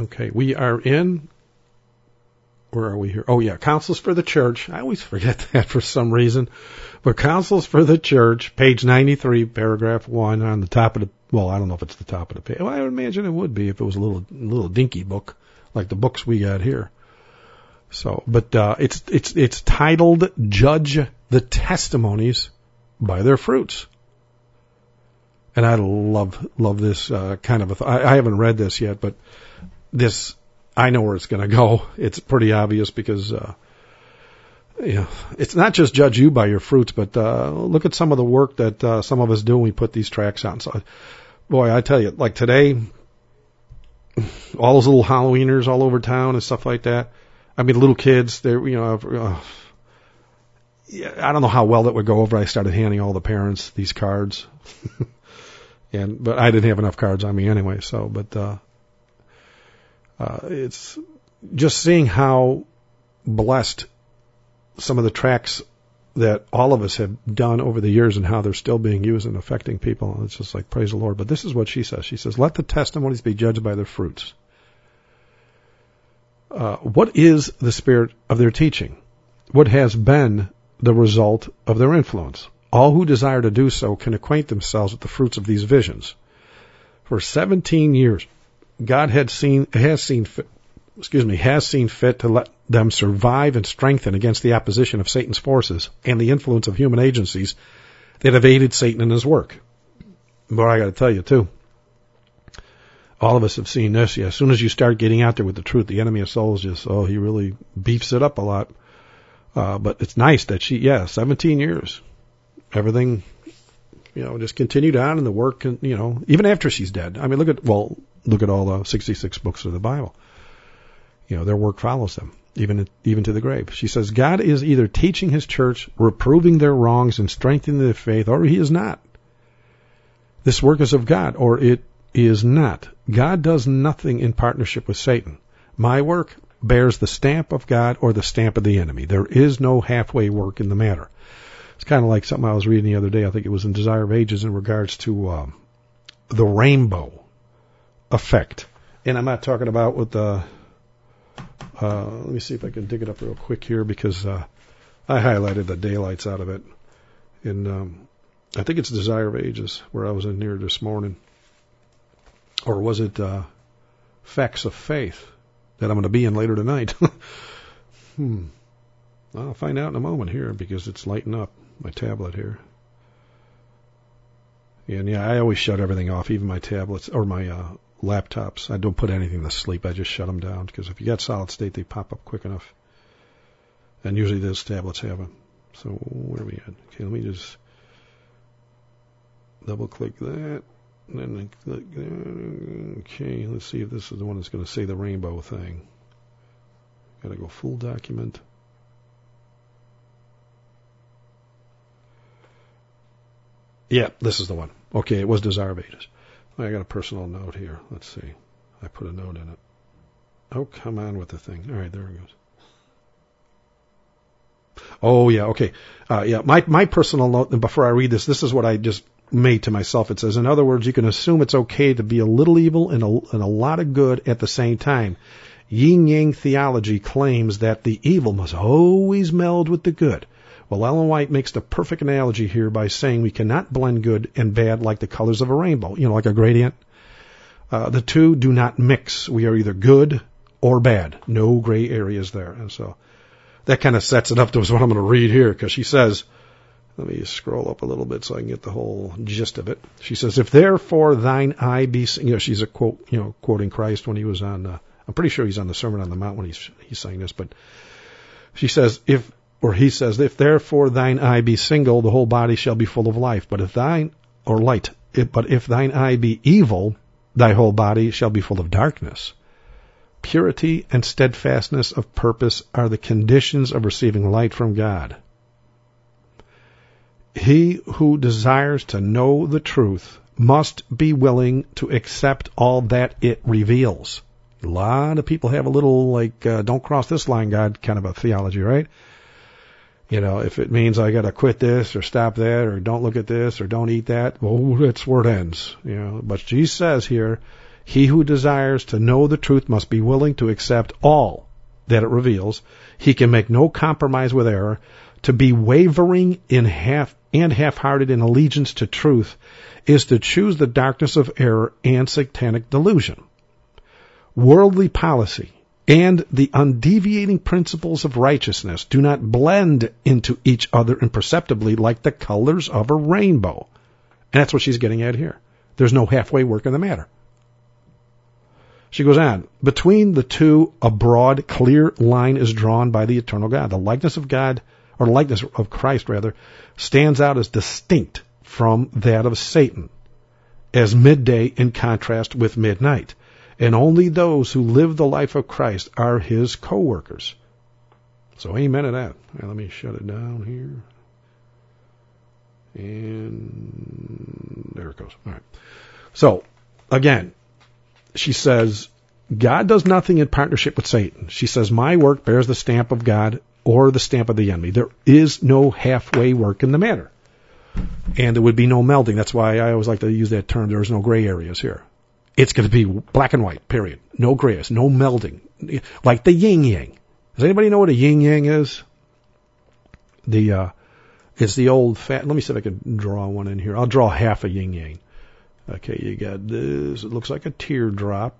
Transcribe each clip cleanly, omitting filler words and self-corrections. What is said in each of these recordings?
Okay, we are in, where are we here? Oh yeah, Counsels for the Church. I always forget that for some reason. But Counsels for the Church, page 93, paragraph 1 on the top of the, well, I don't know if it's the top of the page. Well, I would imagine it would be if it was a little dinky book, like the books we got here. So, but it's titled "Judge the Testimonies by Their Fruits," and I love this kind of I haven't read this yet, but this I know where it's going to go. It's pretty obvious because it's not just judge you by your fruits, but look at some of the work that some of us do when we put these tracks on. So, boy, I tell you, like today, all those little Halloweeners all over town and stuff like that. I mean, little kids, they're, I don't know how well that would go over. I started handing all the parents these cards. But I didn't have enough cards on me anyway, so, but, it's just seeing how blessed some of the tracks that all of us have done over the years and how they're still being used and affecting people. It's just like, praise the Lord. But this is what she says. She says, let the testimonies be judged by their fruits. What is the spirit of their teaching? What has been the result of their influence? All who desire to do so can acquaint themselves with the fruits of these visions. For 17 years, God has seen fit to let them survive and strengthen against the opposition of Satan's forces and the influence of human agencies that have aided Satan in his work. But I got to tell you, too, all of us have seen this. Yeah, as soon as you start getting out there with the truth, the enemy of souls just, he really beefs it up a lot. But it's nice that 17 years, everything, just continued on in the work, and, even after she's dead. I mean, look at all the 66 books of the Bible. Their work follows them, even to the grave. She says, God is either teaching his church, reproving their wrongs, and strengthening their faith, or he is not. This work is of God, or it is not. God does nothing in partnership with Satan. My work bears the stamp of God or the stamp of the enemy. There is no halfway work in the matter. It's kind of like something I was reading the other day. I think it was in Desire of Ages in regards to the rainbow effect. And I'm not talking about with the... let me see if I can dig it up real quick here, because I highlighted the daylights out of it. And I think it's Desire of Ages where I was in here this morning. Or was it Facts of Faith that I'm going to be in later tonight? I'll find out in a moment here because it's lighting up my tablet here. And I always shut everything off, even my tablets or my laptops. I don't put anything to sleep. I just shut them down because if you got solid state, they pop up quick enough. And usually those tablets have them. So where are we at? Okay, let me just double click that. And then click that. Okay, let's see if this is the one that's going to say the rainbow thing. Got to go full document. Yeah, this is the one. Okay, it was Desire of Ages. I got a personal note here. Let's see. I put a note in it. Oh, come on with the thing. All right, there it goes. Oh, yeah, okay. My personal note, and before I read this is what I just made to myself. It says, in other words, you can assume it's okay to be a little evil and a lot of good at the same time. Yin-yang theology claims that the evil must always meld with the good. Well, Ellen White makes the perfect analogy here by saying we cannot blend good and bad like the colors of a rainbow, like a gradient. The two do not mix. We are either good or bad. No gray areas there. And so that kind of sets it up to what I'm going to read here, because she says, let me scroll up a little bit so I can get the whole gist of it. She says, if therefore thine eye be, she's a quote, quoting Christ when he was on, I'm pretty sure he's on the Sermon on the Mount when he's saying this, but she says, if therefore thine eye be single, the whole body shall be full of life. But if thine eye be evil, thy whole body shall be full of darkness. Purity and steadfastness of purpose are the conditions of receiving light from God. He who desires to know the truth must be willing to accept all that it reveals. A lot of people have a little don't cross this line, God, kind of a theology, right? If it means I got to quit this or stop that or don't look at this or don't eat that, well, that's where it ends. But she says here, He who desires to know the truth must be willing to accept all that it reveals. He can make no compromise with error. To be wavering in half-hearted in allegiance to truth is to choose the darkness of error and satanic delusion. Worldly policy and the undeviating principles of righteousness do not blend into each other imperceptibly like the colors of a rainbow. And that's what she's getting at here. There's no halfway work in the matter. She goes on, between the two, a broad, clear line is drawn by the eternal God. The likeness of God, or the likeness of Christ rather, stands out as distinct from that of Satan, as midday in contrast with midnight. And only those who live the life of Christ are his co-workers. So amen to that. Now, let me shut it down here. And there it goes. All right. So, again, she says, God does nothing in partnership with Satan. She says, my work bears the stamp of God or the stamp of the enemy. There is no halfway work in the matter. And there would be no melding. That's why I always like to use that term. There's no gray areas here. It's going to be black and white, period. No grays, no melding. Like the yin-yang. Does anybody know what a yin-yang is? It's the old fat, let me see if I can draw one in here. I'll draw half a yin-yang. Okay, you got this. It looks like a teardrop.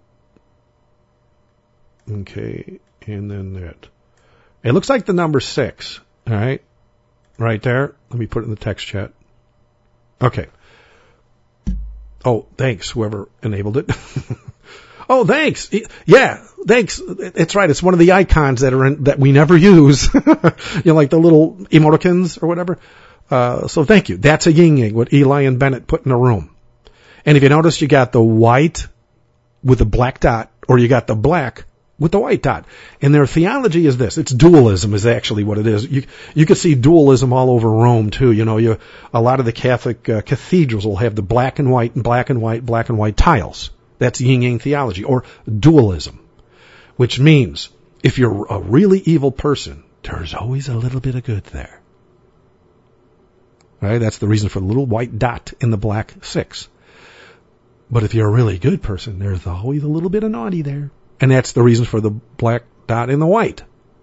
Okay, and then that. It looks like the number 6. All right, right there. Let me put it in the text chat. Okay. Oh, thanks, whoever enabled it. Oh, thanks. Yeah, thanks. It's right. It's one of the icons that we never use. Like the little emoticons or whatever. So thank you. That's a yin-yang, what Eli and Bennett put in a room. And if you notice, you got the white with the black dot, or you got the black with the white dot. And their theology is this. It's dualism is actually what it is. You can see dualism all over Rome too. A lot of the Catholic cathedrals will have the black and white and black and white, black and white tiles. That's yin-yang theology, or dualism, which means if you're a really evil person, there's always a little bit of good there. Right? That's the reason for the little white dot in the black 6. But if you're a really good person, there's always a little bit of naughty there. And that's the reason for the black dot in the white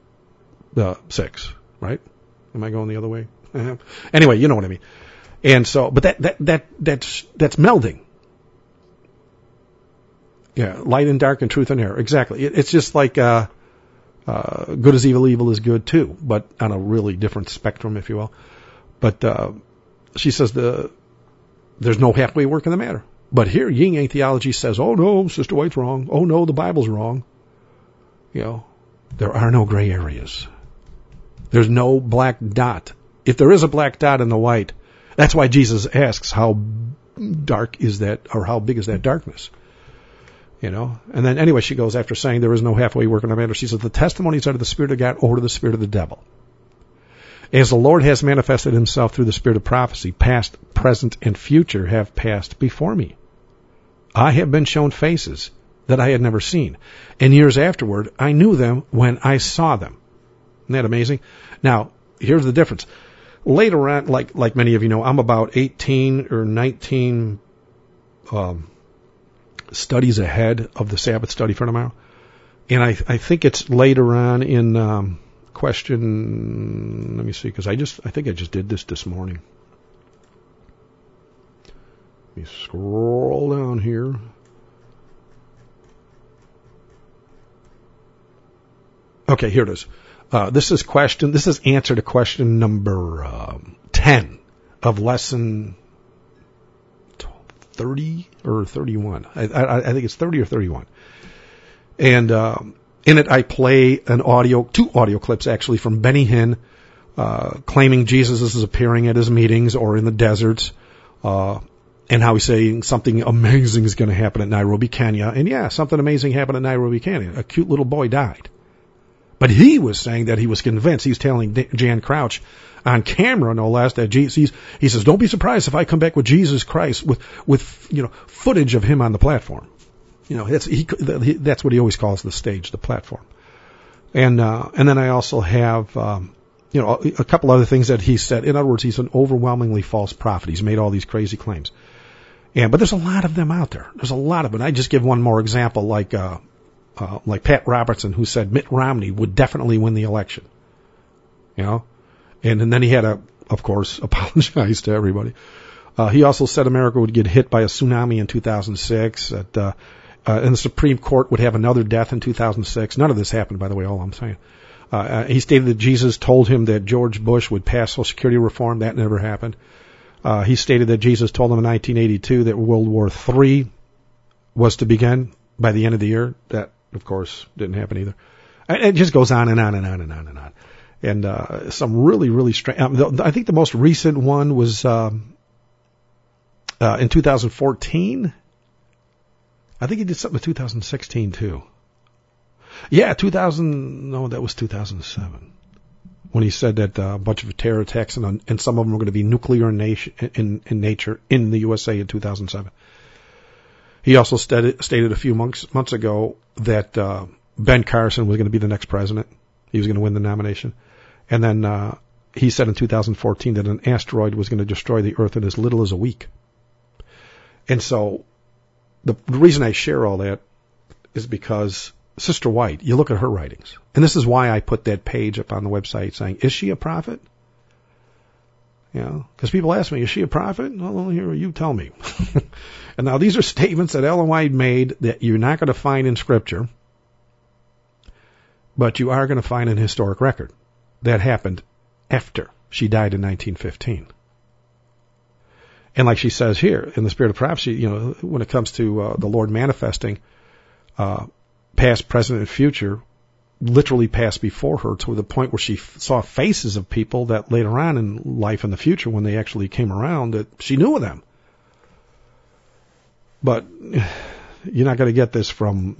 6, right? Am I going the other way? Anyway, you know what I mean. And so, but that's melding. Yeah, light and dark and truth and error. Exactly. It's just like good is evil, evil is good too, but on a really different spectrum, if you will. But she says there's no halfway work in the matter. But here, yin-yang theology says, oh no, Sister White's wrong. Oh no, the Bible's wrong. There are no gray areas. There's no black dot. If there is a black dot in the white, that's why Jesus asks, how dark is that, or how big is that darkness? And then anyway, she goes, after saying there is no halfway work in the matter, she says, the testimonies are to the Spirit of God or to the Spirit of the devil. As the Lord has manifested himself through the spirit of prophecy, past, present, and future have passed before me. I have been shown faces that I had never seen, and years afterward, I knew them when I saw them. Isn't that amazing? Now, here's the difference. Later on, like many of you know, I'm about 18 or 19 studies ahead of the Sabbath study for tomorrow, and I think it's later on in question. Let me see, because I think I just did this morning. Let me scroll down here. Okay, here it is. This is answer to question number 10 of lesson 30 or 31. I think it's 30 or 31. And in it, I play two audio clips actually from Benny Hinn, claiming Jesus is appearing at his meetings or in the deserts, and how he's saying something amazing is going to happen at Nairobi, Kenya. And yeah, something amazing happened at Nairobi, Kenya. A cute little boy died. But he was saying that he was convinced. He was telling Jan Crouch on camera, no less, that Jesus, he says, don't be surprised if I come back with Jesus Christ with footage of him on the platform. That's what he always calls the stage, the platform. And then I also have, a couple other things that he said. In other words, he's an overwhelmingly false prophet. He's made all these crazy claims. But there's a lot of them out there. There's a lot of them. I just give one more example, like Pat Robertson, who said Mitt Romney would definitely win the election. And then he had of course, apologize to everybody. He also said America would get hit by a tsunami in 2006, and the Supreme Court would have another death in 2006. None of this happened, by the way, all I'm saying. He stated that Jesus told him that George Bush would pass Social Security reform. That never happened. He stated that Jesus told him in 1982 that World War III was to begin by the end of the year. That, of course, didn't happen either. It just goes on and on and on and on and on. And some really, really strange. I think the most recent one was in 2014. I think he did something in 2016 too. Yeah, that was 2007. When he said that a bunch of terror attacks and some of them were going to be nuclear in nature in the USA in 2007. He also stated a few months ago that Ben Carson was going to be the next president. He was going to win the nomination. And then he said in 2014 that an asteroid was going to destroy the Earth in as little as a week. And so the reason I share all that is because Sister White, you look at her writings. And this is why I put that page up on the website saying, is she a prophet? Because people ask me, is she a prophet? Well, here, you tell me. And now these are statements that Ellen White made that you're not going to find in Scripture, but you are going to find in historic record. That happened after she died in 1915. And like she says here, in the spirit of prophecy, when it comes to the Lord manifesting past, present, and future, literally passed before her to the point where she saw faces of people that later on in life in the future, when they actually came around, that she knew of them. But you're not going to get this from,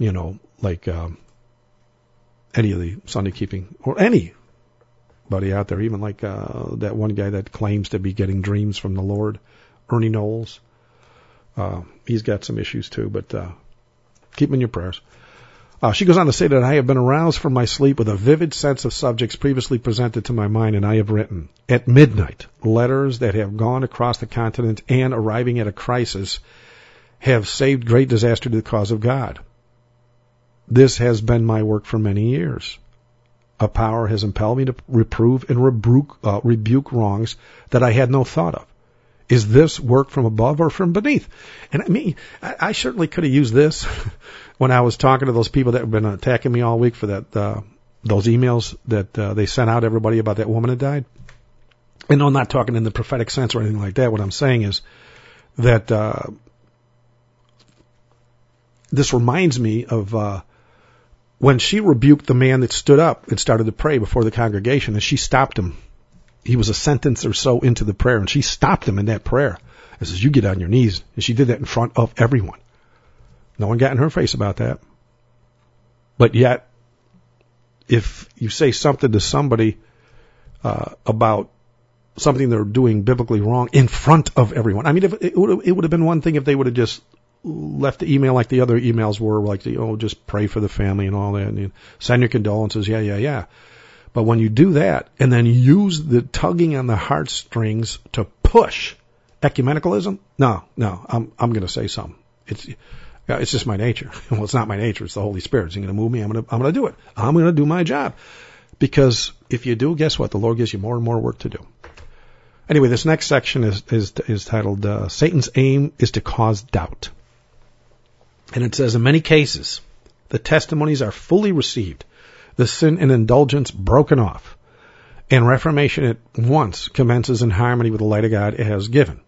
any of the Sunday keeping or anybody out there, even like that one guy that claims to be getting dreams from the Lord, Ernie Knowles. He's got some issues too, but keep him in your prayers. She goes on to say that I have been aroused from my sleep with a vivid sense of subjects previously presented to my mind, and I have written, at midnight, letters that have gone across the continent and, arriving at a crisis, have saved great disaster to the cause of God. This has been my work for many years. A power has impelled me to reprove and rebuke wrongs that I had no thought of. Is this work from above or from beneath? And I mean, I certainly could have used this when I was talking to those people that have been attacking me all week for that those emails that they sent out everybody about that woman that died. And no, I'm not talking in the prophetic sense or anything like that. What I'm saying is that this reminds me of when she rebuked the man that stood up and started to pray before the congregation, and she stopped him. He was a sentence or so into the prayer, and she stopped him in that prayer and says, you get on your knees. And she did that in front of everyone. No one got in her face about that. But yet, if you say something to somebody about something they're doing biblically wrong in front of everyone. I mean, if it would have been one thing if they would have just left the email like the other emails were, like, just pray for the family and all that, and send your condolences, yeah. But when you do that and then use the tugging on the heartstrings to push ecumenicalism, no, I'm going to say something. It's just my nature. Well, it's not my nature. It's the Holy Spirit. It's going to move me. I'm going to do it. I'm going to do my job. Because if you do, guess what? The Lord gives you more and more work to do. Anyway, this next section is titled, Satan's aim is to cause doubt. And it says, in many cases, the testimonies are fully received, the sin and indulgence broken off, and reformation at once commences in harmony with the light of God it has given.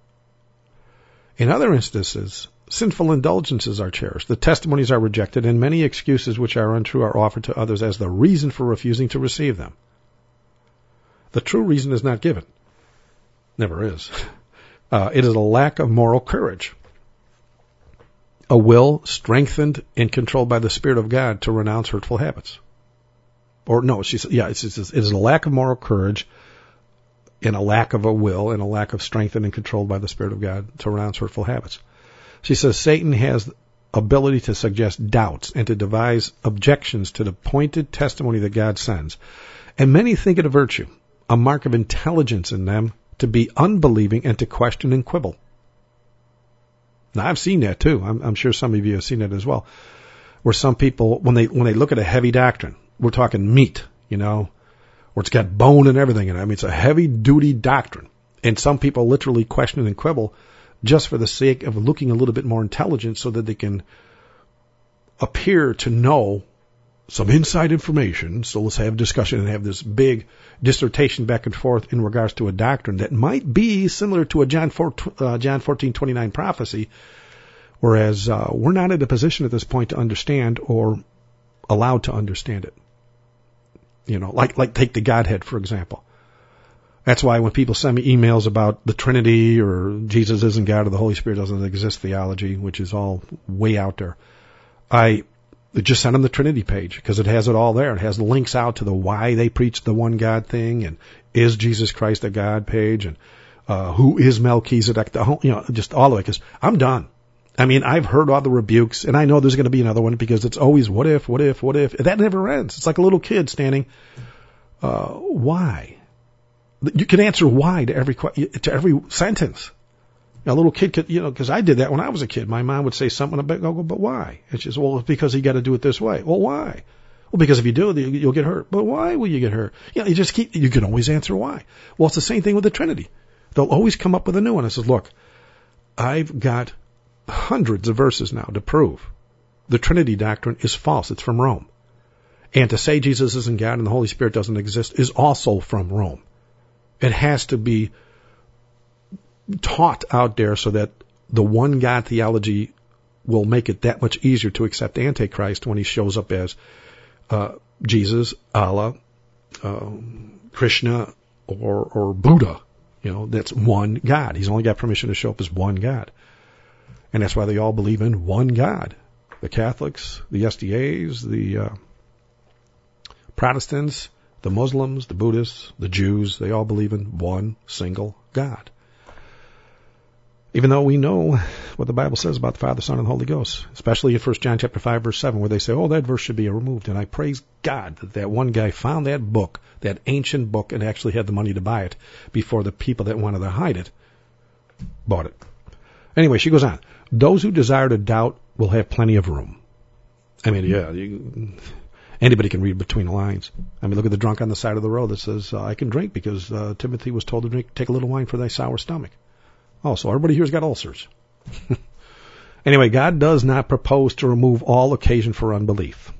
In other instances, sinful indulgences are cherished, the testimonies are rejected, and many excuses which are untrue are offered to others as the reason for refusing to receive them. The true reason is not given. Never is. It is a lack of moral courage. A will strengthened and controlled by the Spirit of God to renounce hurtful habits. Or no, it is a lack of moral courage and a lack of a will and a lack of strengthened and controlled by the Spirit of God to renounce hurtful habits. She says Satan has the ability to suggest doubts and to devise objections to the pointed testimony that God sends. And many think it a virtue, a mark of intelligence in them, to be unbelieving and to question and quibble. Now, I've seen that too. I'm sure some of you have seen it as well, where some people, when they look at a heavy doctrine, we're talking meat, where it's got bone and everything in it. I mean, it's a heavy-duty doctrine. And some people literally question and quibble just for the sake of looking a little bit more intelligent so that they can appear to know some inside information. So let's have a discussion and have this big dissertation back and forth in regards to a doctrine that might be similar to a John 14:29 prophecy, whereas we're not in a position at this point to understand or allowed to understand it. Like take the Godhead, for example. That's why when people send me emails about the Trinity or Jesus isn't God or the Holy Spirit doesn't exist theology, which is all way out there, I just send them the Trinity page because it has it all there. It has links out to the why they preach the one God thing, and is Jesus Christ a God page, and who is Melchizedek, just all of it. Because I'm done. I mean, I've heard all the rebukes, and I know there's going to be another one because it's always what if. That never ends. It's like a little kid standing. Why? You can answer why to every sentence. A little kid could, because I did that when I was a kid. My mom would say something about, but why? And she says, well, it's because you got to do it this way. Well, why? Well, because if you do, you'll get hurt. But why will you get hurt? You can always answer why. Well, it's the same thing with the Trinity. They'll always come up with a new one. I says, look, I've got hundreds of verses now to prove the Trinity doctrine is false. It's from Rome. And to say Jesus isn't God and the Holy Spirit doesn't exist is also from Rome. It has to be taught out there so that the one God theology will make it that much easier to accept Antichrist when he shows up as Jesus, Allah, Krishna, or Buddha. That's one God. He's only got permission to show up as one God. And that's why they all believe in one God. The Catholics, the SDAs, the Protestants, the Muslims, the Buddhists, the Jews, they all believe in one single God. Even though we know what the Bible says about the Father, Son, and Holy Ghost, especially in 1 John chapter 5, verse 7, where they say, that verse should be removed. And I praise God that one guy found that book, that ancient book, and actually had the money to buy it before the people that wanted to hide it bought it. Anyway, she goes on. Those who desire to doubt will have plenty of room. I mean, anybody can read between the lines. I mean, look at the drunk on the side of the road that says, I can drink because Timothy was told to take a little wine for thy sour stomach. Oh, so everybody here's got ulcers. Anyway, God does not propose to remove all occasion for unbelief.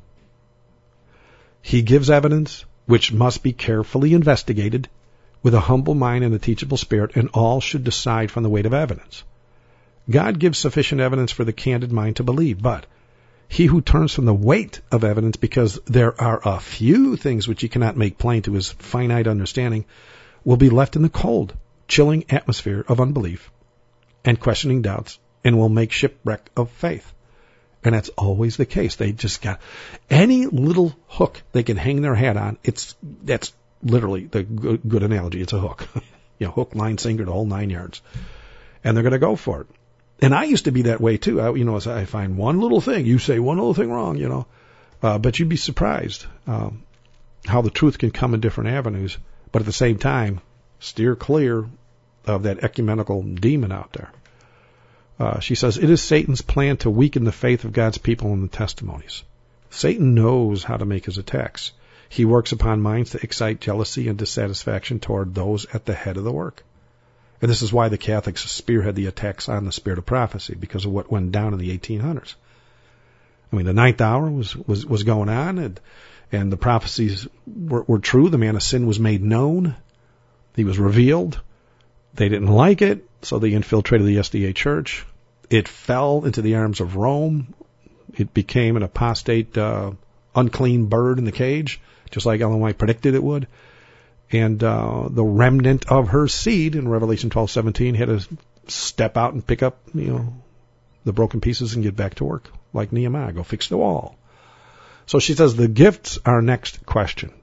He gives evidence which must be carefully investigated with a humble mind and a teachable spirit, and all should decide from the weight of evidence. God gives sufficient evidence for the candid mind to believe, but he who turns from the weight of evidence because there are a few things which he cannot make plain to his finite understanding will be left in the cold, chilling atmosphere of unbelief and questioning doubts, and will make shipwreck of faith. And that's always the case. They just got any little hook they can hang their hat on. That's literally the good analogy. It's a hook. Hook, line, sinker, the whole 9 yards. And they're going to go for it. And I used to be that way too. As I find one little thing, you say one little thing wrong, but you'd be surprised how the truth can come in different avenues. But at the same time, steer clear of that ecumenical demon out there. She says, it is Satan's plan to weaken the faith of God's people in the testimonies. Satan knows how to make his attacks. He works upon minds to excite jealousy and dissatisfaction toward those at the head of the work. And this is why the Catholics spearhead the attacks on the spirit of prophecy, because of what went down in the 1800s. I mean, the ninth hour was going on, and the prophecies were true. The man of sin was made known. He was revealed. They didn't like it, so they infiltrated the SDA church. It fell into the arms of Rome. It became an apostate, unclean bird in the cage, just like Ellen White predicted it would. And the remnant of her seed in Revelation 12:17 had to step out and pick up, the broken pieces and get back to work, like Nehemiah, go fix the wall. So she says the gifts are next questioned.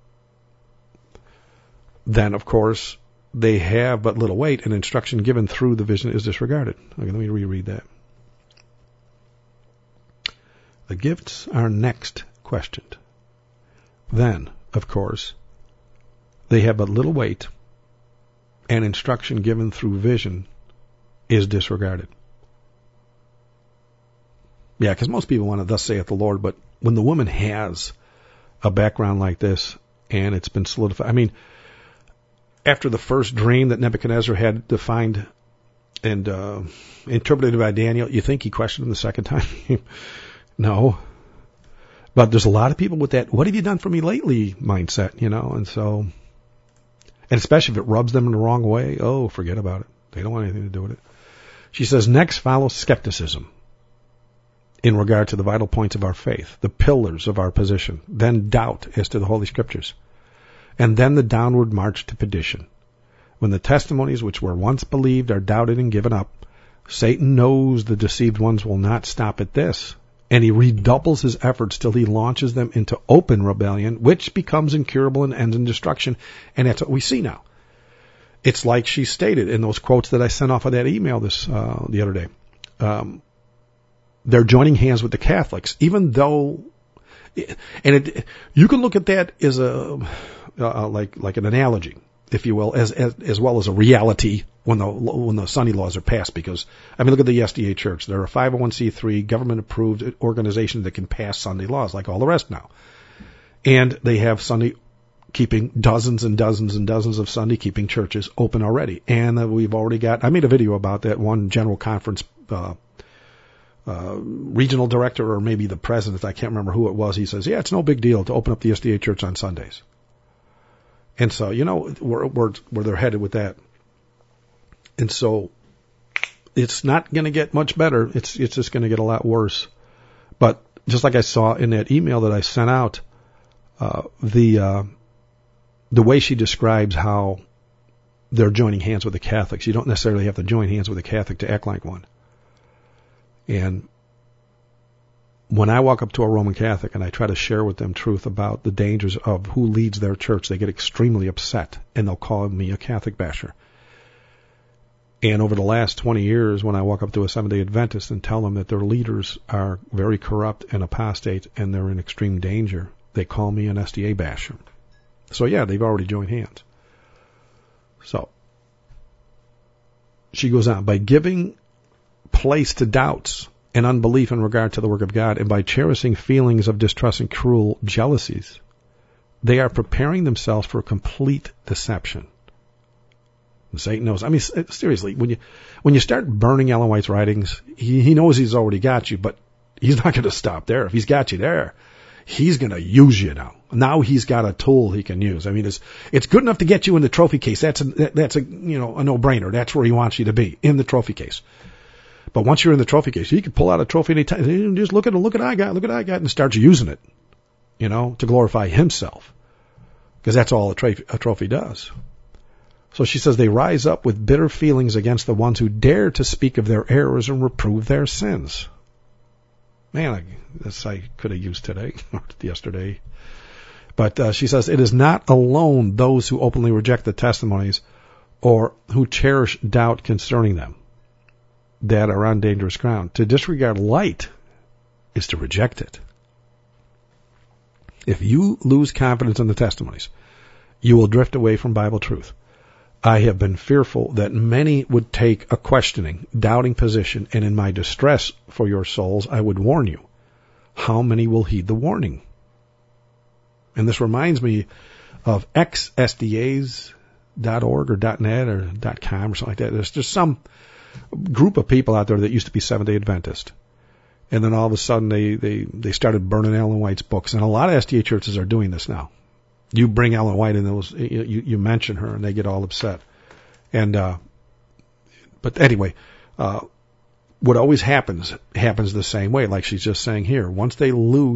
Then, of course, they have but little weight, and instruction given through the vision is disregarded. Okay, let me reread that. The gifts are next questioned. Then, of course, they have but little weight, and instruction given through vision is disregarded. Yeah, because most people want to thus saith the Lord, but when the woman has a background like this and it's been solidified, I mean, after the first dream that Nebuchadnezzar had defined and interpreted by Daniel, you think he questioned him the second time? No. But there's a lot of people with that, what have you done for me lately mindset, and so, and especially if it rubs them in the wrong way, oh, forget about it. They don't want anything to do with it. She says, next follows skepticism in regard to the vital points of our faith, the pillars of our position, then doubt as to the Holy Scriptures, and then the downward march to perdition. When the testimonies which were once believed are doubted and given up, Satan knows the deceived ones will not stop at this, and he redoubles his efforts till he launches them into open rebellion, which becomes incurable and ends in destruction, and that's what we see now. It's like she stated in those quotes that I sent off of that email the other day. They're joining hands with the Catholics, even though, you can look at that as like an analogy, if you will, as well as a reality when the Sunday laws are passed. Because look at the SDA Church. They're a 501c3 government approved organization that can pass Sunday laws like all the rest now, and they have Sunday keeping dozens and dozens and dozens of Sunday keeping churches open already. And we've already got, I made a video about that one general conference, regional director, or maybe the president, I can't remember who it was. He says, yeah, it's no big deal to open up the SDA Church on Sundays. And so, where they're headed with that. And so it's not going to get much better. It's just going to get a lot worse. But just like I saw in that email that I sent out, the way she describes how they're joining hands with the Catholics, you don't necessarily have to join hands with a Catholic to act like one. And when I walk up to a Roman Catholic and I try to share with them truth about the dangers of who leads their church, they get extremely upset and they'll call me a Catholic basher. And over the last 20 years, when I walk up to a Seventh-day Adventist and tell them that their leaders are very corrupt and apostate and they're in extreme danger, they call me an SDA basher. So yeah, they've already joined hands. So she goes on, by giving place to doubts and unbelief in regard to the work of God, and by cherishing feelings of distrust and cruel jealousies, they are preparing themselves for complete deception. And Satan knows. Seriously, when you start burning Ellen White's writings, he knows he's already got you, but he's not going to stop there. If he's got you there, he's going to use you now. Now he's got a tool he can use. It's good enough to get you in the trophy case. That's a no-brainer. That's where he wants you to be, in the trophy case. But once you're in the trophy case, he can pull out a trophy anytime. Just look at what I got, and starts using it, to glorify himself. Because that's all a trophy does. So she says they rise up with bitter feelings against the ones who dare to speak of their errors and reprove their sins. Man, this I could have used today, or yesterday. But she says, it is not alone those who openly reject the testimonies or who cherish doubt concerning them that are on dangerous ground. To disregard light is to reject it. If you lose confidence in the testimonies, you will drift away from Bible truth. I have been fearful that many would take a questioning, doubting position, and in my distress for your souls, I would warn you. How many will heed the warning? And this reminds me of ex-SDAs.org or .net or .com or something like that. There's just some group of people out there that used to be Seventh-day Adventist. And then all of a sudden they started burning Ellen White's books. And a lot of SDA churches are doing this now. You bring Ellen White in those, you mention her and they get all upset. And, but anyway, what always happens the same way, like she's just saying here. Once they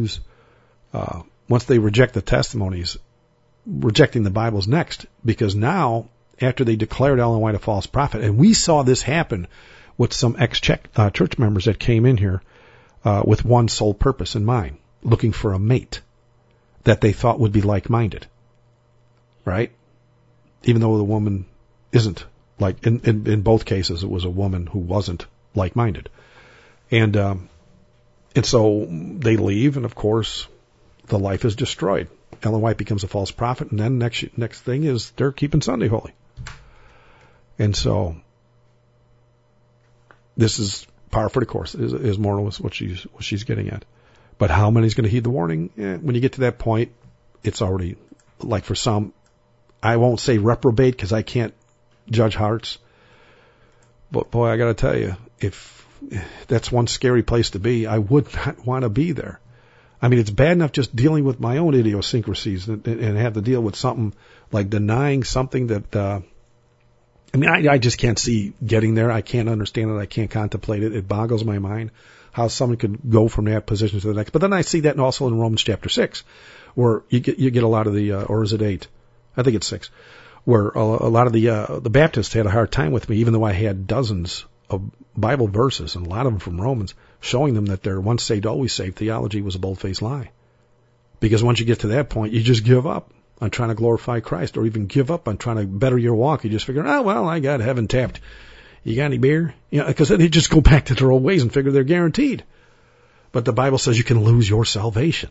reject the testimonies, rejecting the Bible's next, because now, after they declared Ellen White a false prophet, and we saw this happen with some ex-church members that came in here with one sole purpose in mind, looking for a mate that they thought would be like-minded, right? Even though the woman isn't, like, in both cases, it was a woman who wasn't like-minded. And so they leave, and of course, the life is destroyed. Ellen White becomes a false prophet, and then next thing is they're keeping Sunday holy. And so this is par for the course is more or less what she's getting at. But how many's going to heed the warning? When you get to that point, it's already, like for some, I won't say reprobate because I can't judge hearts. But boy, I got to tell you, if that's one scary place to be, I would not want to be there. I mean, it's bad enough just dealing with my own idiosyncrasies and have to deal with something like denying something that, I just can't see getting there. I can't understand it. I can't contemplate it. It boggles my mind how someone could go from that position to the next. But then I see that also in Romans chapter 6, where you get a lot of the, or is it 8? I think it's 6, where a lot of the Baptists had a hard time with me, even though I had dozens of Bible verses, and a lot of them from Romans, showing them that their once saved, always saved theology was a bold-faced lie. Because once you get to that point, you just give up on trying to glorify Christ, or even give up on trying to better your walk. You just figure, I got heaven tapped. You got any beer? Because then they just go back to their old ways and figure they're guaranteed. But the Bible says you can lose your salvation.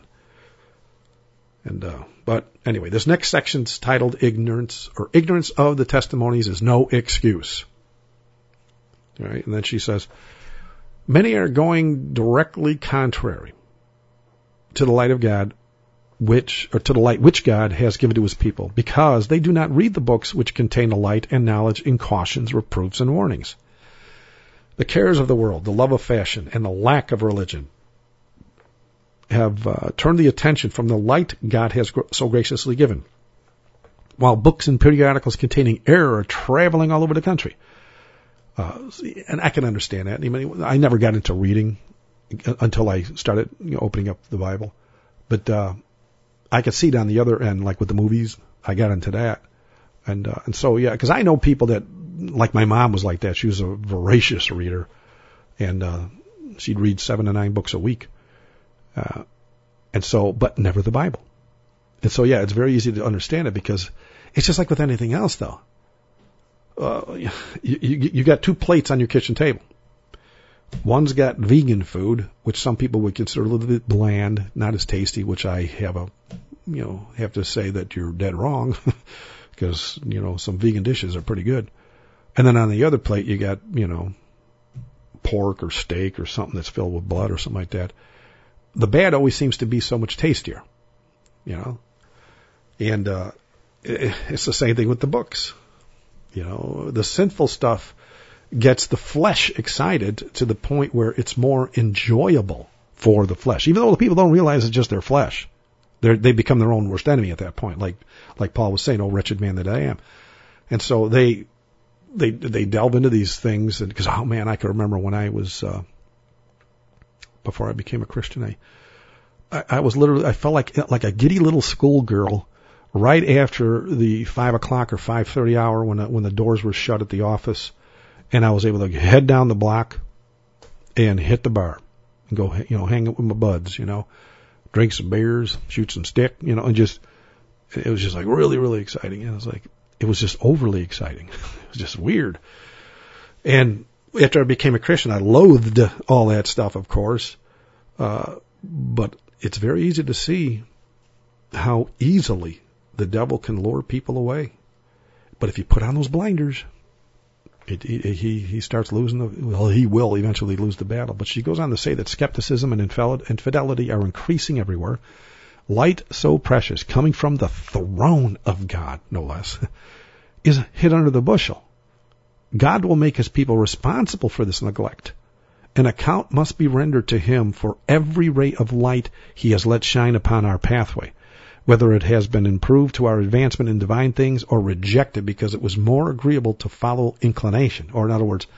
But anyway, this next section's titled Ignorance of the Testimonies is No Excuse. All right, and then she says, many are going directly contrary to the light of God, to the light which God has given to his people, because they do not read the books which contain the light and knowledge and cautions, reproofs, and warnings. The cares of the world, the love of fashion, and the lack of religion have turned the attention from the light God has so graciously given, while books and periodicals containing error are traveling all over the country. And I can understand that. I never got into reading until I started opening up the Bible. But I could see it on the other end, like with the movies. I got into that. And so, yeah, because I know people that, like my mom was like that. She was a voracious reader. And she'd read 7 to 9 books a week. But never the Bible. And so, yeah, it's very easy to understand it, because it's just like with anything else, though. You got 2 plates on your kitchen table. One's got vegan food, which some people would consider a little bit bland, not as tasty, which I have to say that you're dead wrong, because, some vegan dishes are pretty good. And then on the other plate, you got, pork or steak or something that's filled with blood or something like that. The bad always seems to be so much tastier, and it's the same thing with the books. The sinful stuff gets the flesh excited to the point where it's more enjoyable for the flesh, even though the people don't realize it's just their flesh. They become their own worst enemy at that point, like Paul was saying, "Oh, wretched man that I am." And so they delve into these things, and because I can remember when I was before I became a Christian, I was literally, I felt like a giddy little schoolgirl right after the 5 o'clock or 5:30 hour when the doors were shut at the office, and I was able to head down the block and hit the bar and go, hang out with my buds, drink some beers, shoot some stick, and just, it was just like really, really exciting. And it was just overly exciting. It was just weird. And after I became a Christian, I loathed all that stuff, of course. But it's very easy to see how easily the devil can lure people away. But if you put on those blinders, he starts losing he will eventually lose the battle. But she goes on to say that skepticism and infidelity are increasing everywhere. Light so precious, coming from the throne of God, no less, is hid under the bushel. God will make his people responsible for this neglect. An account must be rendered to him for every ray of light he has let shine upon our pathway, whether it has been improved to our advancement in divine things or rejected because it was more agreeable to follow inclination. Or in other words,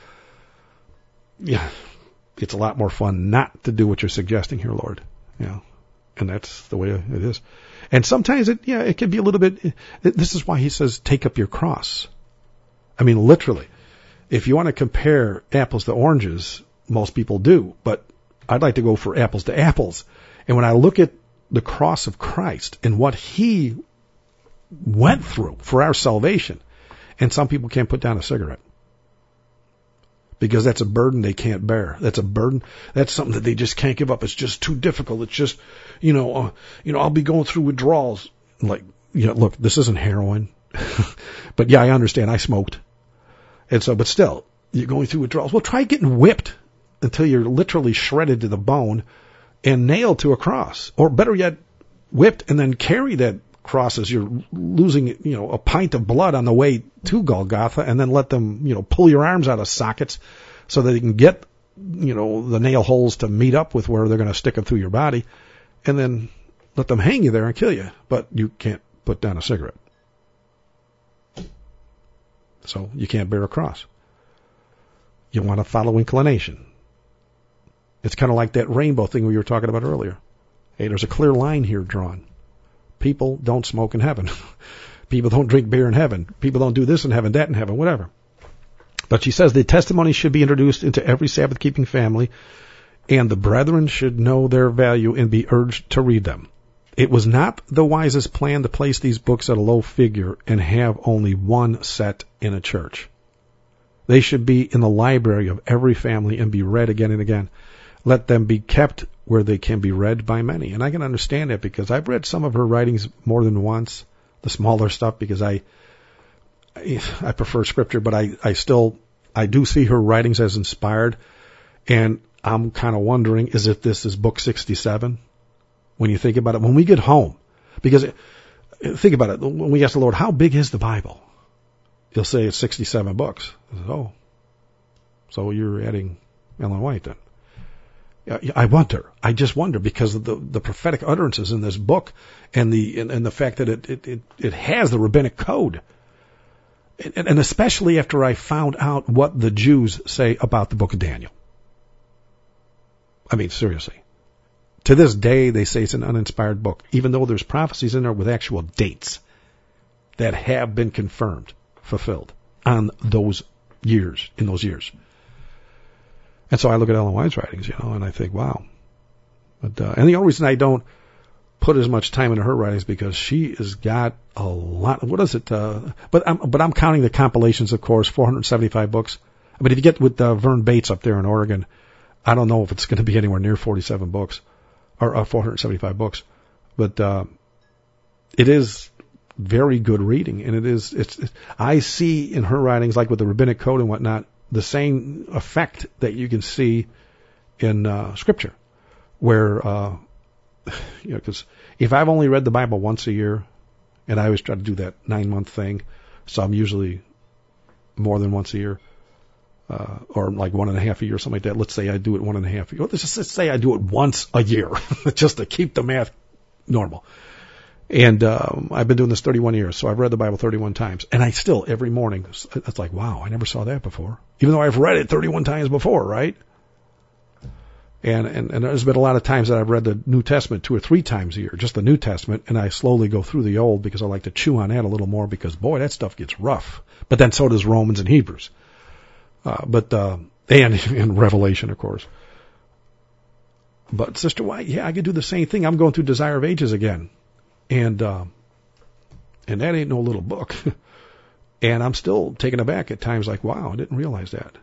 it's a lot more fun not to do what you're suggesting here, Lord. And that's the way it is. And sometimes it can be a little bit, this is why he says, take up your cross. I mean, literally, if you want to compare apples to oranges, most people do, but I'd like to go for apples to apples. And when I look at the cross of Christ and what he went through for our salvation, and some people can't put down a cigarette because that's a burden they can't bear. That's a burden. That's something that they just can't give up. It's just too difficult. It's just, I'll be going through withdrawals. Look, this isn't heroin, but I understand. I smoked. And so, but still, you're going through withdrawals. Well, try getting whipped until you're literally shredded to the bone and nailed to a cross. Or better yet, whipped and then carry that cross as you're losing, a pint of blood on the way to Golgotha, and then let them, pull your arms out of sockets so that they can get, the nail holes to meet up with where they're going to stick them through your body, and then let them hang you there and kill you. But you can't put down a cigarette. So you can't bear a cross. You want to follow inclination. It's kind of like that rainbow thing we were talking about earlier. Hey, there's a clear line here drawn. People don't smoke in heaven. People don't drink beer in heaven. People don't do this in heaven, that in heaven, whatever. But she says the testimony should be introduced into every Sabbath-keeping family, and the brethren should know their value and be urged to read them. It was not the wisest plan to place these books at a low figure and have only one set in a church. They should be in the library of every family and be read again and again. Let them be kept where they can be read by many. And I can understand that because I've read some of her writings more than once, the smaller stuff, because I prefer scripture, but I do see her writings as inspired. And I'm kind of wondering is if this is book 67 when you think about it. When we get home, because think about it, when we ask the Lord, how big is the Bible? He'll say it's 67 books. I said, oh, so you're adding Ellen White then. I just wonder because of the prophetic utterances in this book and the fact that it has the rabbinic code. And especially after I found out what the Jews say about the book of Daniel. I mean, seriously. To this day, they say it's an uninspired book, even though there's prophecies in there with actual dates that have been confirmed, fulfilled on those years, in those years. And so I look at Ellen White's writings, and I think, wow. But and the only reason I don't put as much time into her writings because she has got a lot. What is it? But I'm counting the compilations, of course, 475 books. But if you get with Vern Bates up there in Oregon, I don't know if it's going to be anywhere near 47 books or 475 books. But it is very good reading, and it's I see in her writings, like with the rabbinic code and whatnot, the same effect that you can see in Scripture, where, because if I've only read the Bible once a year, and I always try to do that 9-month thing, so I'm usually more than once a year, or like 1.5 a year, something like that. Let's say I do it 1.5 a year. Let's just say I do it once a year, just to keep the math normal. And I've been doing this 31 years, so I've read the Bible 31 times. And I still, every morning, it's like, wow, I never saw that before. Even though I've read it 31 times before, right? And there's been a lot of times that I've read the New Testament 2 or 3 times a year, just the New Testament, and I slowly go through the Old because I like to chew on that a little more because, boy, that stuff gets rough. But then so does Romans and Hebrews. And Revelation, of course. But Sister White, yeah, I could do the same thing. I'm going through Desire of Ages again. And that ain't no little book. And I'm still taken aback at times like, wow, I didn't realize that.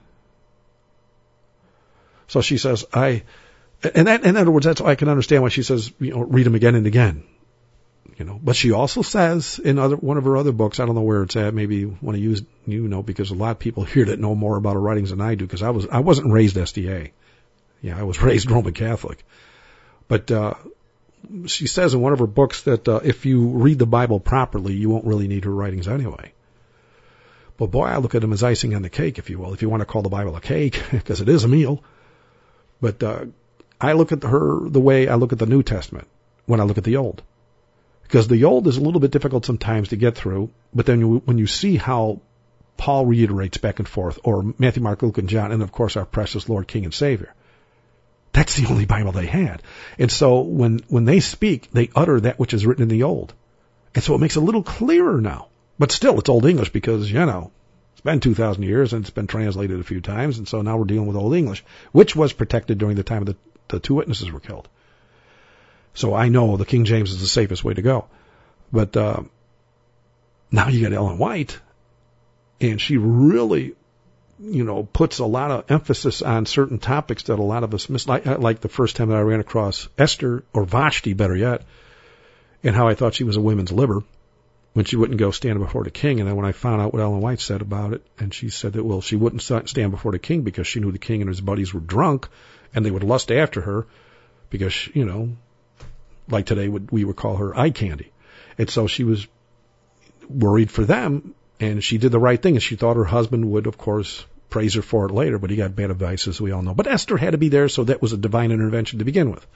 So she says, in other words, that's why I can understand why she says, read them again and again. But she also says in one of her other books, I don't know where it's at, maybe one of you, because a lot of people here that know more about her writings than I do, because I wasn't raised SDA. Yeah, I was raised Roman Catholic. But, she says in one of her books that if you read the Bible properly, you won't really need her writings anyway. But boy, I look at them as icing on the cake, if you will, if you want to call the Bible a cake, because it is a meal. But I look at her the way I look at the New Testament when I look at the Old. Because the Old is a little bit difficult sometimes to get through, but then when you see how Paul reiterates back and forth, or Matthew, Mark, Luke, and John, and of course our precious Lord, King, and Savior, that's the only Bible they had. And so when they speak, they utter that which is written in the Old. And so it makes it a little clearer now. But still, it's Old English because, it's been 2,000 years and it's been translated a few times. And so now we're dealing with Old English, which was protected during the time of the 2 witnesses were killed. So I know the King James is the safest way to go. But now you got Ellen White, and she really puts a lot of emphasis on certain topics that a lot of us miss. Like the first time that I ran across Esther, or Vashti, better yet, and how I thought she was a women's liver. when she wouldn't go stand before the king. And then when I found out what Ellen White said about it, and she said that, well, she wouldn't stand before the king because she knew the king and his buddies were drunk and they would lust after her because, you know, like today we would call her eye candy. And so she was worried for them, and she did the right thing, and she thought her husband would, of course, praise her for it later, but he got bad advice, as we all know. But Esther had to be there, so that was a divine intervention to begin with.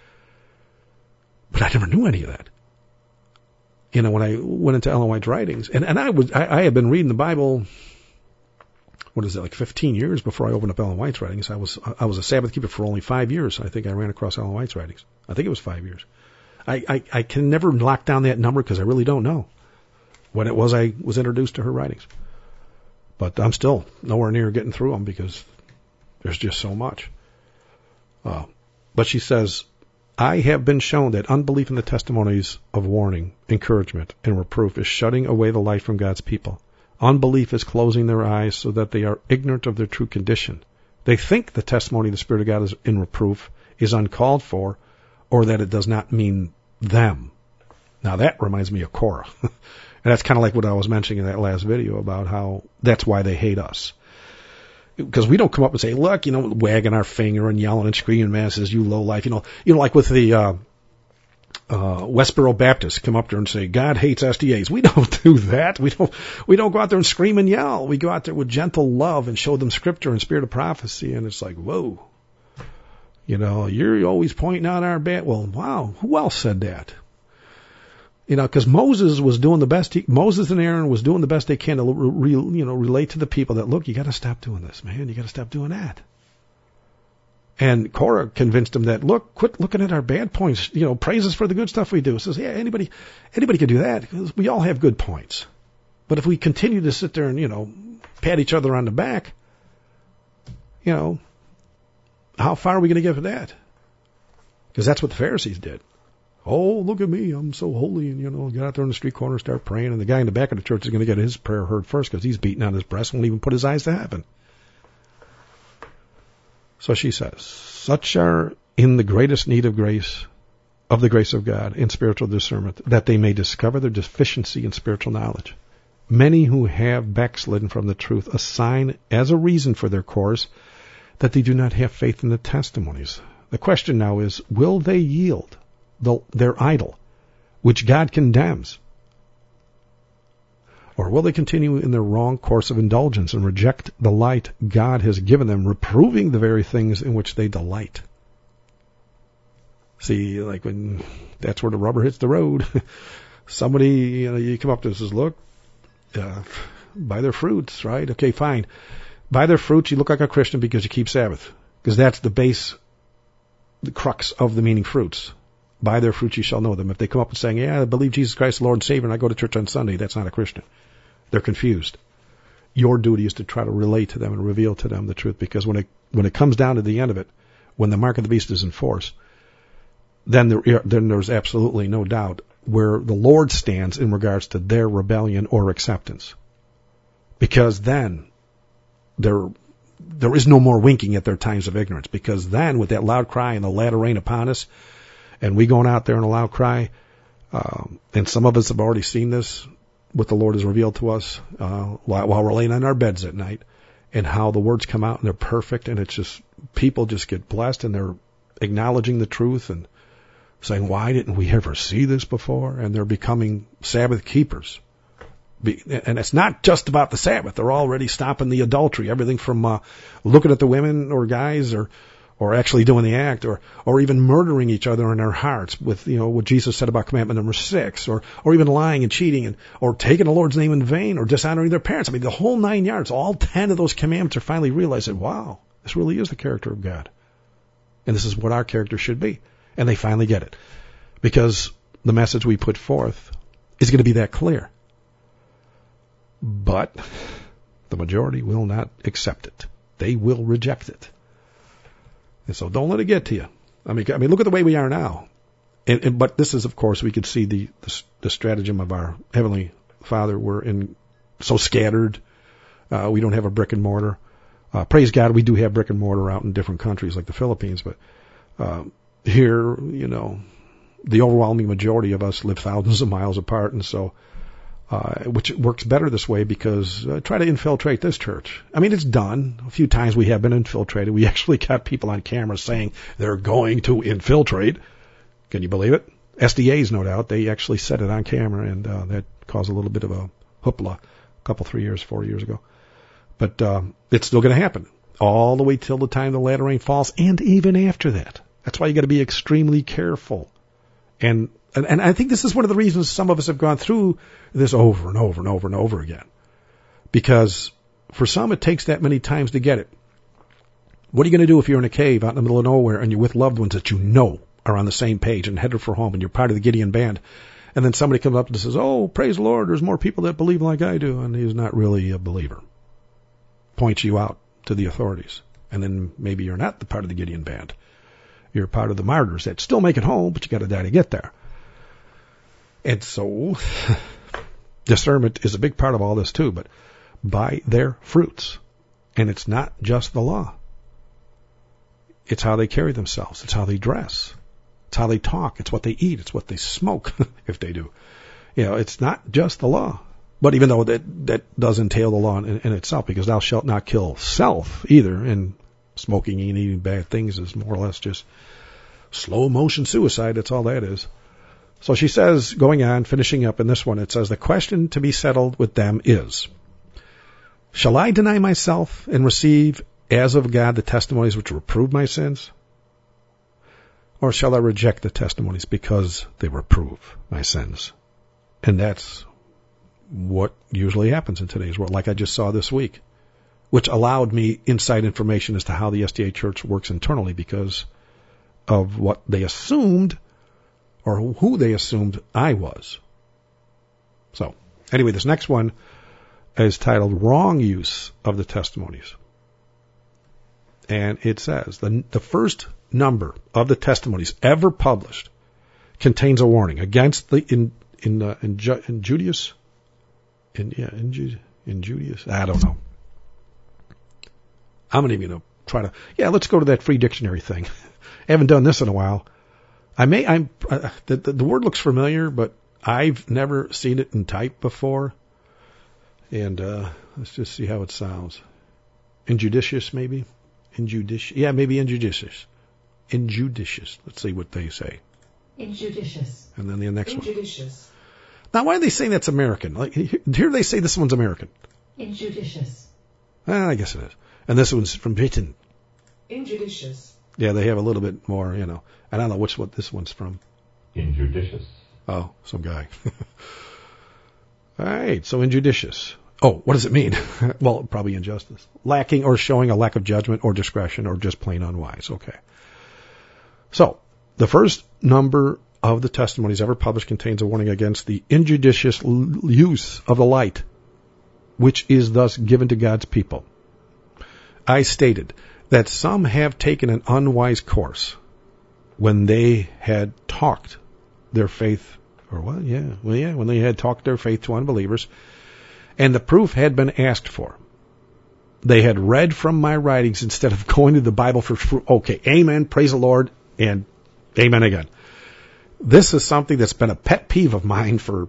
But I never knew any of that. You know, when I went into Ellen White's writings, and I had been reading the Bible, what is it, like 15 years before I opened up Ellen White's writings. I was a Sabbath keeper for only 5 years. I think I ran across Ellen White's writings. I think it was 5 years. I can never lock down that number because I really don't know when it was I was introduced to her writings. But I'm still nowhere near getting through them because there's just so much. But she says, I have been shown that unbelief in the testimonies of warning, encouragement, and reproof is shutting away the light from God's people. Unbelief is closing their eyes so that they are ignorant of their true condition. They think the testimony of the Spirit of God is in reproof is uncalled for, or that it does not mean them. Now that reminds me of Korah. And that's kind of like what I was mentioning in that last video about how that's why they hate us. Because we don't come up and say, look, you know, wagging our finger and yelling and screaming, man, says, you low life, you know, like with the Westboro Baptists come up there and say, God hates SDAs. We don't do that. We don't go out there and scream and yell. We go out there with gentle love and show them scripture and spirit of prophecy. And it's like, whoa, you know, you're always pointing out our bad. Well, wow, who else said that? You know, because Moses was doing the best. Moses and Aaron was doing the best they can to, relate to the people that, look, you got to stop doing this, man. You got to stop doing that. And Korah convinced him that, look, quit looking at our bad points. You know, praise us for the good stuff we do. Says, yeah, anybody can do that because we all have good points. But if we continue to sit there and, you know, pat each other on the back, you know, how far are we going to get for that? Because that's what the Pharisees did. Oh, look at me, I'm so holy, and, you know, get out there in the street corner and start praying, and the guy in the back of the church is going to get his prayer heard first because he's beating on his breast and won't even put his eyes to heaven. So she says, such are in the greatest need of grace, of the grace of God, in spiritual discernment, that they may discover their deficiency in spiritual knowledge. Many who have backslidden from the truth assign as a reason for their course that they do not have faith in the testimonies. The question now is, will they yield their idol, which God condemns? Or will they continue in their wrong course of indulgence and reject the light God has given them, reproving the very things in which they delight? See, like when that's where the rubber hits the road. Somebody, you know, you come up to us and says, look, by their fruits, right? Okay, fine. By their fruits, you look like a Christian because you keep Sabbath. Because that's the base, the crux of the meaning fruits. By their fruits you shall know them. If they come up and saying, yeah, I believe Jesus Christ is Lord and Savior and I go to church on Sunday, that's not a Christian. They're confused. Your duty is to try to relate to them and reveal to them the truth, because when it comes down to the end of it, when the mark of the beast is in force, then there's absolutely no doubt where the Lord stands in regards to their rebellion or acceptance. Because then there is no more winking at their times of ignorance, because then with that loud cry and the latter rain upon us, and we going out there in a loud cry, and some of us have already seen this, what the Lord has revealed to us while we're laying on our beds at night, and how the words come out and they're perfect, and it's just, people just get blessed and they're acknowledging the truth and saying, why didn't we ever see this before? And they're becoming Sabbath keepers. And it's not just about the Sabbath. They're already stopping the adultery, everything from looking at the women or guys or actually doing the act, or even murdering each other in their hearts with, you know, what Jesus said about commandment number 6, or even lying and cheating, or taking the Lord's name in vain, or dishonoring their parents. I mean, the whole 9 yards, all 10 of those commandments are finally realized that, wow, this really is the character of God. And this is what our character should be. And they finally get it. Because the message we put forth is going to be that clear. But the majority will not accept it. They will reject it. And so don't let it get to you. I mean, look at the way we are now. But this is, of course, we could see the stratagem of our Heavenly Father. We're so scattered. We don't have a brick and mortar. Praise God, we do have brick and mortar out in different countries like the Philippines. But here, you know, the overwhelming majority of us live thousands of miles apart. And so which works better this way because try to infiltrate this church. I mean, it's done. A few times we have been infiltrated. We actually got people on camera saying they're going to infiltrate. Can you believe it? SDAs, no doubt. They actually said it on camera, and that caused a little bit of a hoopla a couple, 4 years ago. But it's still going to happen all the way till the time the latter rain falls, and even after that. That's why you got to be extremely careful. And I think this is one of the reasons some of us have gone through this over and over and over and over again. Because for some, it takes that many times to get it. What are you going to do if you're in a cave out in the middle of nowhere and you're with loved ones that you know are on the same page and headed for home and you're part of the Gideon band? And then somebody comes up and says, oh, praise the Lord, there's more people that believe like I do. And he's not really a believer. Points you out to the authorities. And then maybe you're not the part of the Gideon band. You're part of the martyrs that still make it home, but you got to die to get there. And so discernment is a big part of all this too, but by their fruits. And it's not just the law. It's how they carry themselves. It's how they dress. It's how they talk. It's what they eat. It's what they smoke, if they do. You know, it's not just the law. But even though that does entail the law in itself, because thou shalt not kill self either, and smoking and eating bad things is more or less just slow motion suicide. That's all that is. So she says, going on, finishing up in this one, it says, the question to be settled with them is, shall I deny myself and receive as of God the testimonies which reprove my sins? Or shall I reject the testimonies because they reprove my sins? And that's what usually happens in today's world, like I just saw this week, which allowed me inside information as to how the SDA Church works internally because of what they assumed or who they assumed I was. So, anyway, this next one is titled Wrong Use of the Testimonies. And it says, the first number of the testimonies ever published contains a warning against the injurious, I don't know. I'm not even going to try to, let's go to that free dictionary thing. I haven't done this in a while. The word looks familiar, but I've never seen it in type before. And let's just see how it sounds. Injudicious, maybe? Injudicious. Yeah, maybe injudicious. Injudicious. Let's see what they say. Injudicious. And then the next Injudicious. Now, why do they say that's American? Like here they say this one's American. Injudicious. I guess it is. And this one's from Britain. Injudicious. Yeah, they have a little bit more, I don't know what this one's from. Injudicious. Oh, some guy. All right, so injudicious. Oh, what does it mean? Well, probably injustice. Lacking or showing a lack of judgment or discretion or just plain unwise. Okay. So, the first number of the testimonies ever published contains a warning against the injudicious use of the light, which is thus given to God's people. I stated that some have taken an unwise course when they had talked their faith, when they had talked their faith to unbelievers, and the proof had been asked for. They had read from my writings instead of going to the Bible for proof. Okay, amen, praise the Lord, and amen again. This is something that's been a pet peeve of mine for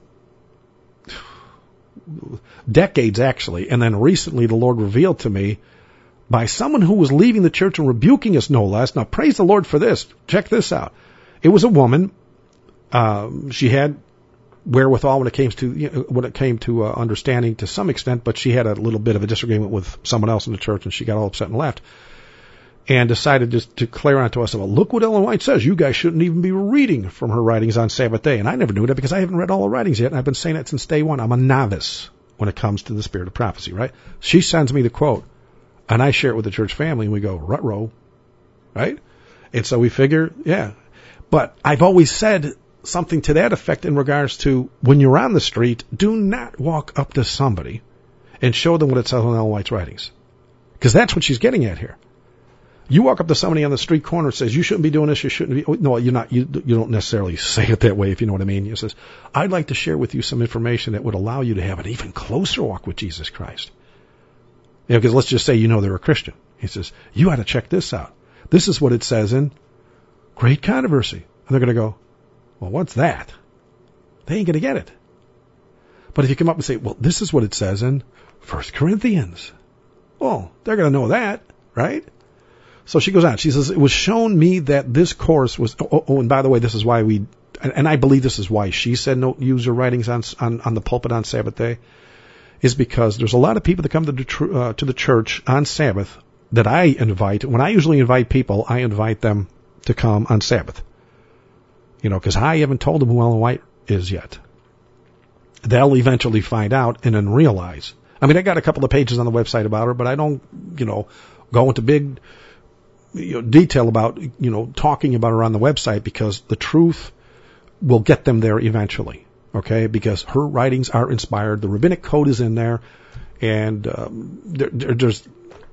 decades, actually. And then recently the Lord revealed to me by someone who was leaving the church and rebuking us, no less. Now, praise the Lord for this. Check this out. It was a woman. She had wherewithal when it came to understanding to some extent, but she had a little bit of a disagreement with someone else in the church, and she got all upset and left. And decided just to declare unto us, well, look what Ellen White says. You guys shouldn't even be reading from her writings on Sabbath day. And I never knew that because I haven't read all the writings yet, and I've been saying it since day one. I'm a novice when it comes to the spirit of prophecy, right? She sends me the quote, and I share it with the church family, and we go, ruh-roh, right? And so we figure, yeah. But I've always said something to that effect in regards to when you're on the street, do not walk up to somebody and show them what it says on Ellen White's writings. Because that's what she's getting at here. You walk up to somebody on the street corner and says, you shouldn't be doing this, you shouldn't be. No, you're not. You don't necessarily say it that way, if you know what I mean. He says, I'd like to share with you some information that would allow you to have an even closer walk with Jesus Christ. Because let's just say they're a Christian. He says, you ought to check this out. This is what it says in Great Controversy. And they're going to go, well, what's that? They ain't going to get it. But if you come up and say, well, this is what it says in 1 Corinthians. Well, they're going to know that, right? So she goes on. She says, it was shown me that this course was, and by the way, this is why and I believe this is why she said don't use your writings on the pulpit on Sabbath day, is because there's a lot of people that come to the church on Sabbath that I invite. When I usually invite people, I invite them to come on Sabbath. Because I haven't told them who Ellen White is yet. They'll eventually find out and then realize. I mean, I got a couple of pages on the website about her, but I don't, go into big detail about, talking about her on the website, because the truth will get them there eventually. Okay? Because her writings are inspired. The rabbinic code is in there. And there's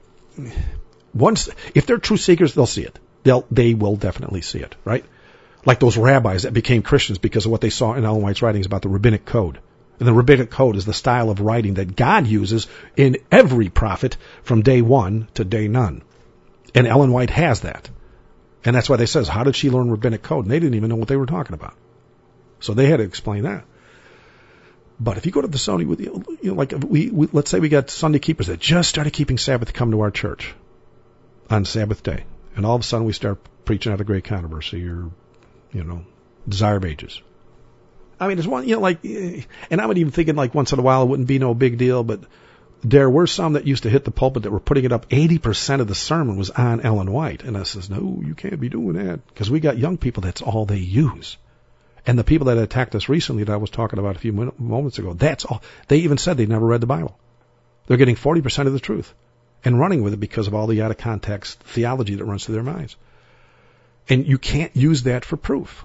once, if they're true seekers, they'll see it. They will definitely see it, right? Like those rabbis that became Christians because of what they saw in Ellen White's writings about the rabbinic code. And the rabbinic code is the style of writing that God uses in every prophet from day one to day none. And Ellen White has that. And that's why they says, how did she learn rabbinic code? And they didn't even know what they were talking about. So they had to explain that. But if you go to the Sunday, like let's say we got Sunday keepers that just started keeping Sabbath to come to our church on Sabbath day. And all of a sudden we start preaching out of Great Controversy or, Desire of Ages. I mean, there's one, and I would even thinking like once in a while it wouldn't be no big deal, but there were some that used to hit the pulpit that were putting it up. 80% of the sermon was on Ellen White. And I says, no, you can't be doing that, because we got young people, that's all they use. And the people that attacked us recently that I was talking about a few moments ago, that's all. They even said they never read the Bible. They're getting 40% of the truth and running with it because of all the out of context theology that runs through their minds. And you can't use that for proof.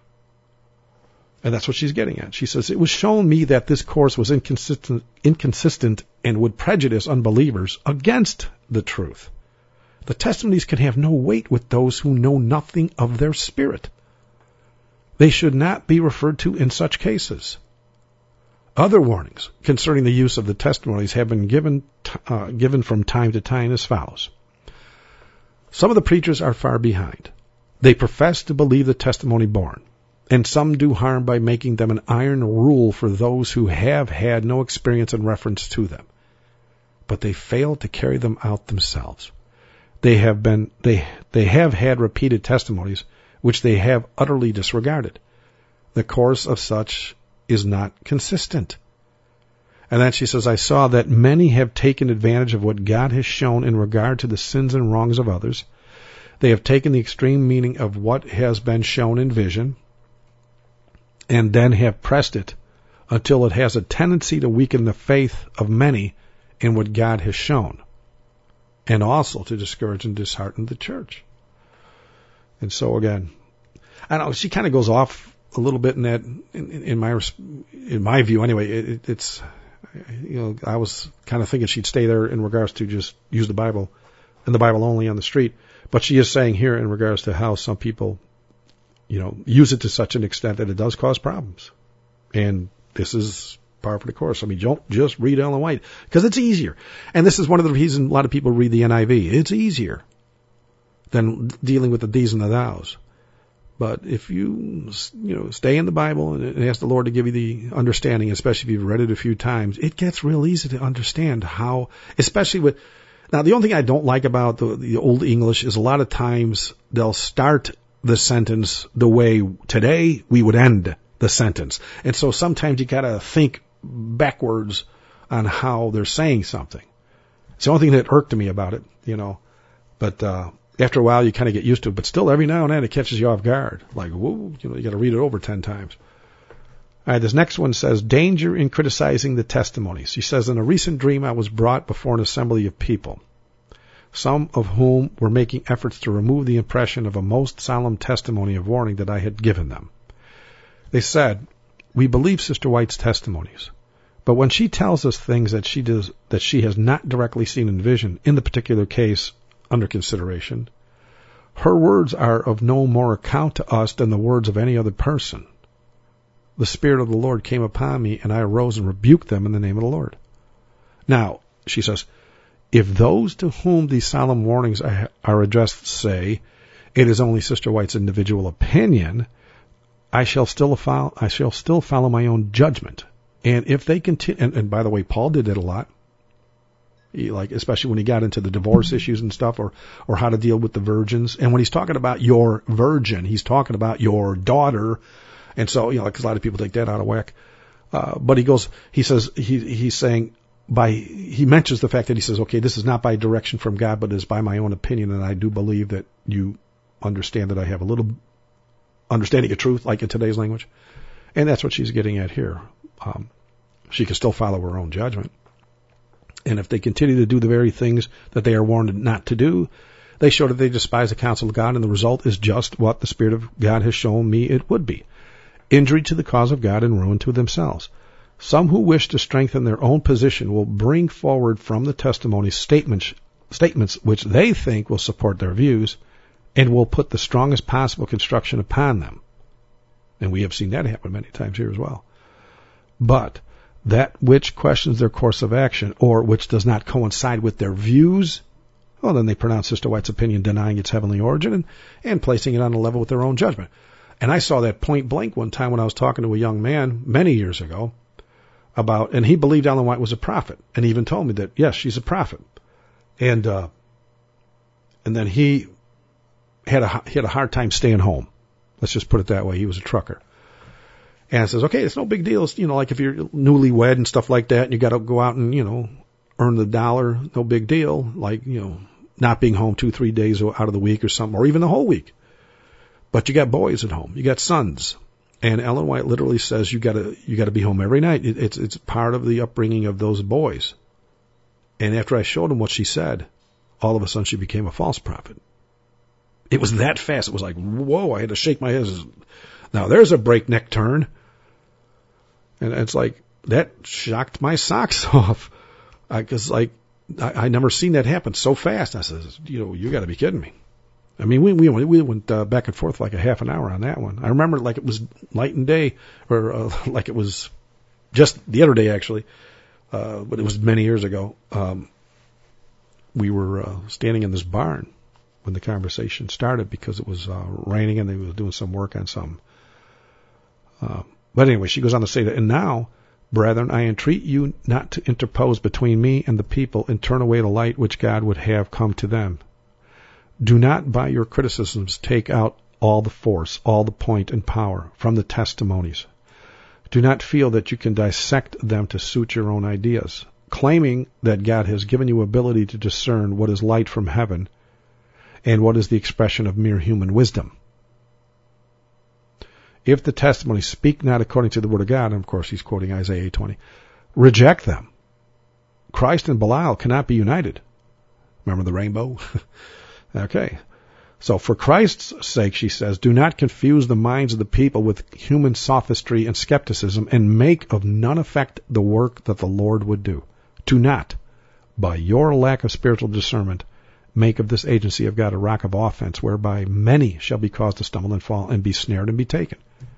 And that's what she's getting at. She says, it was shown me that this course was inconsistent and would prejudice unbelievers against the truth. The testimonies can have no weight with those who know nothing of their spirit. They should not be referred to in such cases. Other warnings concerning the use of the testimonies have been given from time to time as follows. Some of the preachers are far behind. They profess to believe the testimony borne, and some do harm by making them an iron rule for those who have had no experience in reference to them. But they fail to carry them out themselves. They have had repeated testimonies which they have utterly disregarded. The course of such is not consistent. And then she says, I saw that many have taken advantage of what God has shown in regard to the sins and wrongs of others. They have taken the extreme meaning of what has been shown in vision and then have pressed it until it has a tendency to weaken the faith of many in what God has shown, and also to discourage and dishearten the church. And so again, I don't know, she kind of goes off a little bit in that, in my view anyway. It's I was kind of thinking she'd stay there in regards to just use the Bible and the Bible only on the street. But she is saying here in regards to how some people, use it to such an extent that it does cause problems. And this is par for the course. I mean, don't just read Ellen White, because it's easier. And this is one of the reasons a lot of people read the NIV. It's easier than dealing with the these and the thous. But if you stay in the Bible and ask the Lord to give you the understanding, especially if you've read it a few times, it gets real easy to understand how, especially with, now the only thing I don't like about the Old English is a lot of times they'll start the sentence the way today we would end the sentence. And so sometimes you gotta think backwards on how they're saying something. It's the only thing that irked me about it, But after a while you kind of get used to it. But still, every now and then it catches you off guard. Like, whoa, you gotta read it over 10 times. All right, this next one says, danger in criticizing the testimonies. She says, in a recent dream I was brought before an assembly of people, some of whom were making efforts to remove the impression of a most solemn testimony of warning that I had given them. They said, we believe Sister White's testimonies, but when she tells us things that she has not directly seen in vision, in the particular case under consideration, her words are of no more account to us than the words of any other person. The Spirit of the Lord came upon me, and I arose and rebuked them in the name of the Lord. Now, she says, if those to whom these solemn warnings are addressed say, it is only Sister White's individual opinion, I shall still follow my own judgment, And if they continue, and by the way, Paul did it a lot. Especially when he got into the divorce issues and stuff, or how to deal with the virgins. And when he's talking about your virgin, he's talking about your daughter. And so, because a lot of people take that out of whack. But he's saying he mentions the fact that he says, okay, this is not by direction from God, but is by my own opinion. And I do believe that you understand that I have a little understanding of truth, like in today's language. And that's what she's getting at here. She can still follow her own judgment. And if they continue to do the very things that they are warned not to do, they show that they despise the counsel of God, and the result is just what the Spirit of God has shown me it would be. Injury to the cause of God and ruin to themselves. Some who wish to strengthen their own position will bring forward from the testimony statements which they think will support their views and will put the strongest possible construction upon them. And we have seen that happen many times here as well. But that which questions their course of action or which does not coincide with their views, well, then they pronounce Sister White's opinion denying its heavenly origin and placing it on a level with their own judgment. And I saw that point blank one time when I was talking to a young man many years ago and he believed Ellen White was a prophet, and he even told me that, yes, she's a prophet. And then he had a hard time staying home. Let's just put it that way. He was a trucker. And it says, okay, it's no big deal. It's, like if you're newlywed and stuff like that, and you got to go out and, earn the dollar, no big deal. Like, not being home 2-3 days out of the week or something, or even the whole week. But you got boys at home. You got sons. And Ellen White literally says you got to be home every night. It's part of the upbringing of those boys. And after I showed him what she said, all of a sudden she became a false prophet. It was that fast. It was like, whoa, I had to shake my head. Now there's a breakneck turn. And it's like, that shocked my socks off. Because I never seen that happen so fast. I says, you got to be kidding me. I mean, we went back and forth like a half an hour on that one. I remember like it was night and day, or like it was just the other day actually, but it was many years ago. We were standing in this barn when the conversation started because it was raining and they were doing some work on some. But anyway, she goes on to say that, and now, brethren, I entreat you not to interpose between me and the people and turn away the light which God would have come to them. Do not by your criticisms take out all the force, all the point and power from the testimonies. Do not feel that you can dissect them to suit your own ideas, claiming that God has given you ability to discern what is light from heaven and what is the expression of mere human wisdom. If the testimonies speak not according to the word of God, and of course he's quoting Isaiah 8:20, reject them. Christ and Belial cannot be united. Remember the rainbow? Okay. So for Christ's sake, she says, do not confuse the minds of the people with human sophistry and skepticism and make of none effect the work that the Lord would do. Do not, by your lack of spiritual discernment, make of this agency of God a rock of offense whereby many shall be caused to stumble and fall and be snared and be taken.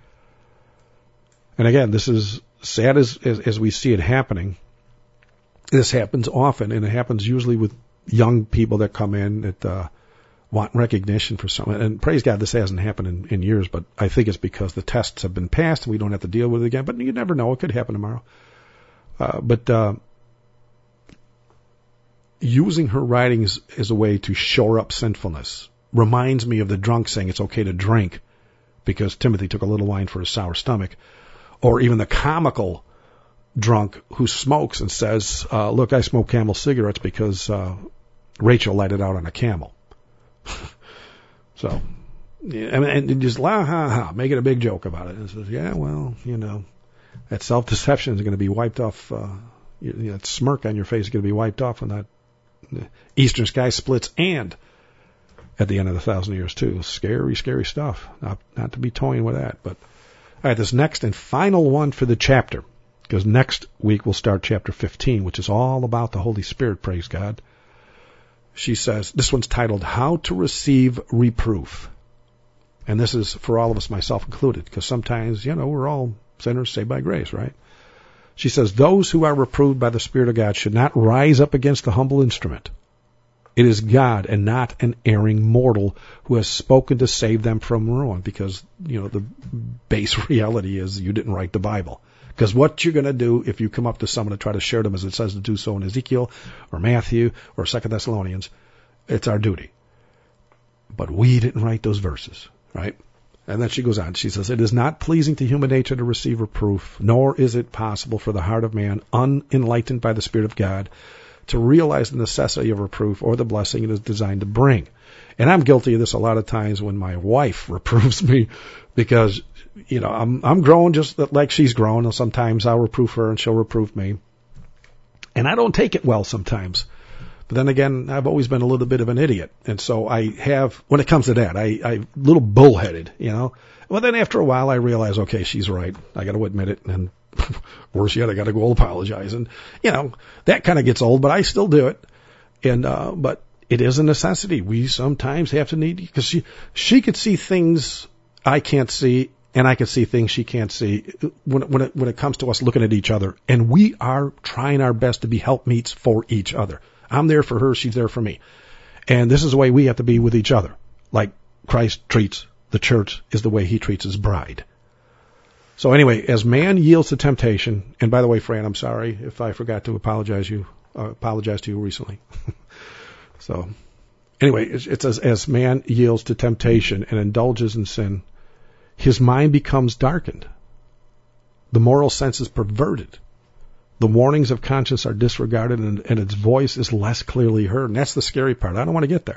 And again, this is sad as we see it happening. This happens often, and it happens usually with young people that come in that want recognition for something. And praise God, this hasn't happened in years, but I think it's because the tests have been passed and we don't have to deal with it again. But you never know. It could happen tomorrow. But using her writings as a way to shore up sinfulness reminds me of the drunk saying it's okay to drink because Timothy took a little wine for his sour stomach. Or even the comical drunk who smokes and says, look, I smoke Camel cigarettes because Rachel lighted out on a camel. So, yeah, and just make it a big joke about it. And says, yeah, well, that self-deception is going to be wiped off. That smirk on your face is going to be wiped off when that eastern sky splits, and at the end of 1,000 years too. Scary, scary stuff. Not to be toying with that. But all right, this next and final one for the chapter, because next week we'll start chapter 15, which is all about the Holy Spirit. Praise God. She says, this one's titled, How to Receive Reproof. And this is for all of us, myself included, because sometimes, we're all sinners saved by grace, right? She says, those who are reproved by the Spirit of God should not rise up against the humble instrument. It is God and not an erring mortal who has spoken to save them from ruin, because, the base reality is you didn't write the Bible. Because what you're going to do if you come up to someone and try to share them as it says to do so in Ezekiel or Matthew or 2 Thessalonians, it's our duty. But we didn't write those verses, right? And then she goes on. She says, it is not pleasing to human nature to receive reproof, nor is it possible for the heart of man, unenlightened by the Spirit of God, to realize the necessity of reproof or the blessing it is designed to bring. And I'm guilty of this a lot of times when my wife reproves me, because, I'm growing just like she's grown. And sometimes I'll reprove her and she'll reprove me. And I don't take it well sometimes. But then again, I've always been a little bit of an idiot. And so I have, when it comes to that, I'm a little bullheaded, Well, then after a while I realize, okay, she's right. I got to admit it. And worse yet, I got to go apologize. And, that kind of gets old, but I still do it. And, but it is a necessity. We sometimes have to need, because she could see things I can't see, and I can see things she can't see when it comes to us looking at each other. And we are trying our best to be helpmeets for each other. I'm there for her. She's there for me. And this is the way we have to be with each other. Like Christ treats the church is the way he treats his bride. So anyway, as man yields to temptation, and by the way, Fran, I'm sorry if I forgot to apologize to you recently. So anyway, it says, as man yields to temptation and indulges in sin, his mind becomes darkened. The moral sense is perverted. The warnings of conscience are disregarded, and its voice is less clearly heard. And that's the scary part. I don't want to get there.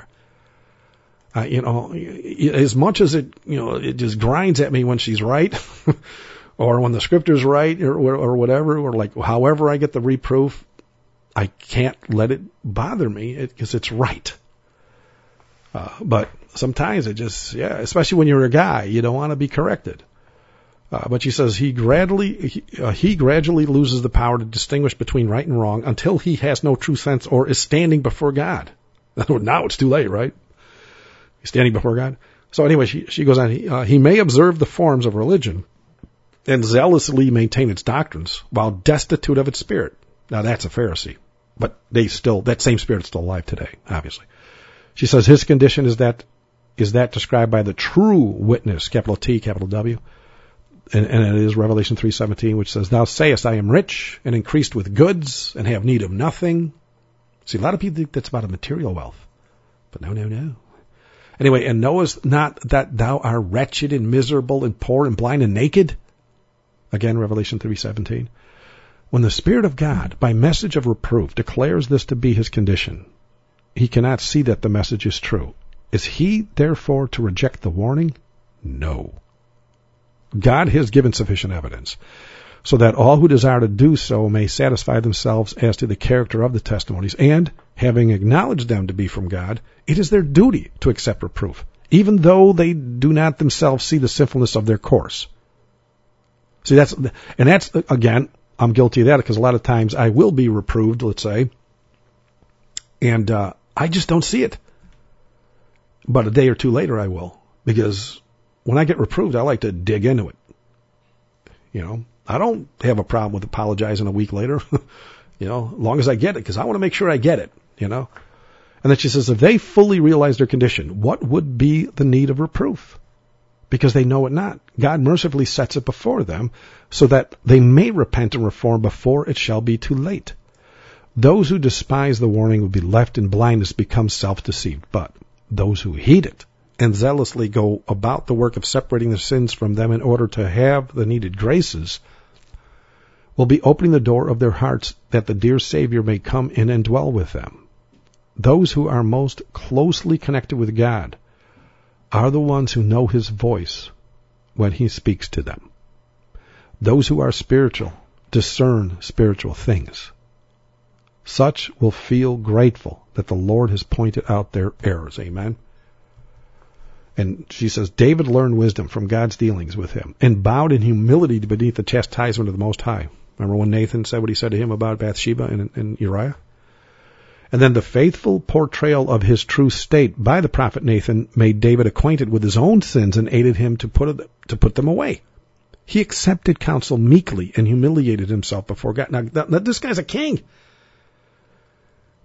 As much as it just grinds at me when she's right, or when the scripture's right, or whatever, or like however I get the reproof, I can't let it bother me because it's right. But sometimes it just, especially when you're a guy, you don't want to be corrected. But she says he gradually loses the power to distinguish between right and wrong until he has no true sense or is standing before God. Now it's too late, right? He's standing before God. So anyway, she goes on, he may observe the forms of religion and zealously maintain its doctrines while destitute of its spirit. Now that's a Pharisee, but that same spirit's still alive today, obviously. She says his condition is that described by the true witness, capital T, capital W. And it is Revelation 3:17, which says, thou sayest, I am rich and increased with goods and have need of nothing. See, a lot of people think that's about a material wealth. But no. Anyway, and knowest not that thou art wretched and miserable and poor and blind and naked? Again, Revelation 3:17. When the Spirit of God, by message of reproof, declares this to be his condition, he cannot see that the message is true. Is he, therefore, to reject the warning? No. God has given sufficient evidence, so that all who desire to do so may satisfy themselves as to the character of the testimonies, and, having acknowledged them to be from God, it is their duty to accept reproof, even though they do not themselves see the sinfulness of their course. See, that's, again, I'm guilty of that, because a lot of times I will be reproved, let's say, and I just don't see it. But a day or two later I will, because when I get reproved, I like to dig into it. I don't have a problem with apologizing a week later, as long as I get it, because I want to make sure I get it, And then she says, if they fully realize their condition, what would be the need of reproof? Because they know it not. God mercifully sets it before them so that they may repent and reform before it shall be too late. Those who despise the warning will be left in blindness, become self-deceived. But those who heed it and zealously go about the work of separating their sins from them in order to have the needed graces will be opening the door of their hearts that the dear Savior may come in and dwell with them. Those who are most closely connected with God are the ones who know his voice when he speaks to them. Those who are spiritual discern spiritual things. Such will feel grateful that the Lord has pointed out their errors. Amen. And she says, David learned wisdom from God's dealings with him and bowed in humility beneath the chastisement of the Most High. Remember when Nathan said what he said to him about Bathsheba and Uriah? And then the faithful portrayal of his true state by the prophet Nathan made David acquainted with his own sins and aided him to put them away. He accepted counsel meekly and humiliated himself before God. Now this guy's a king.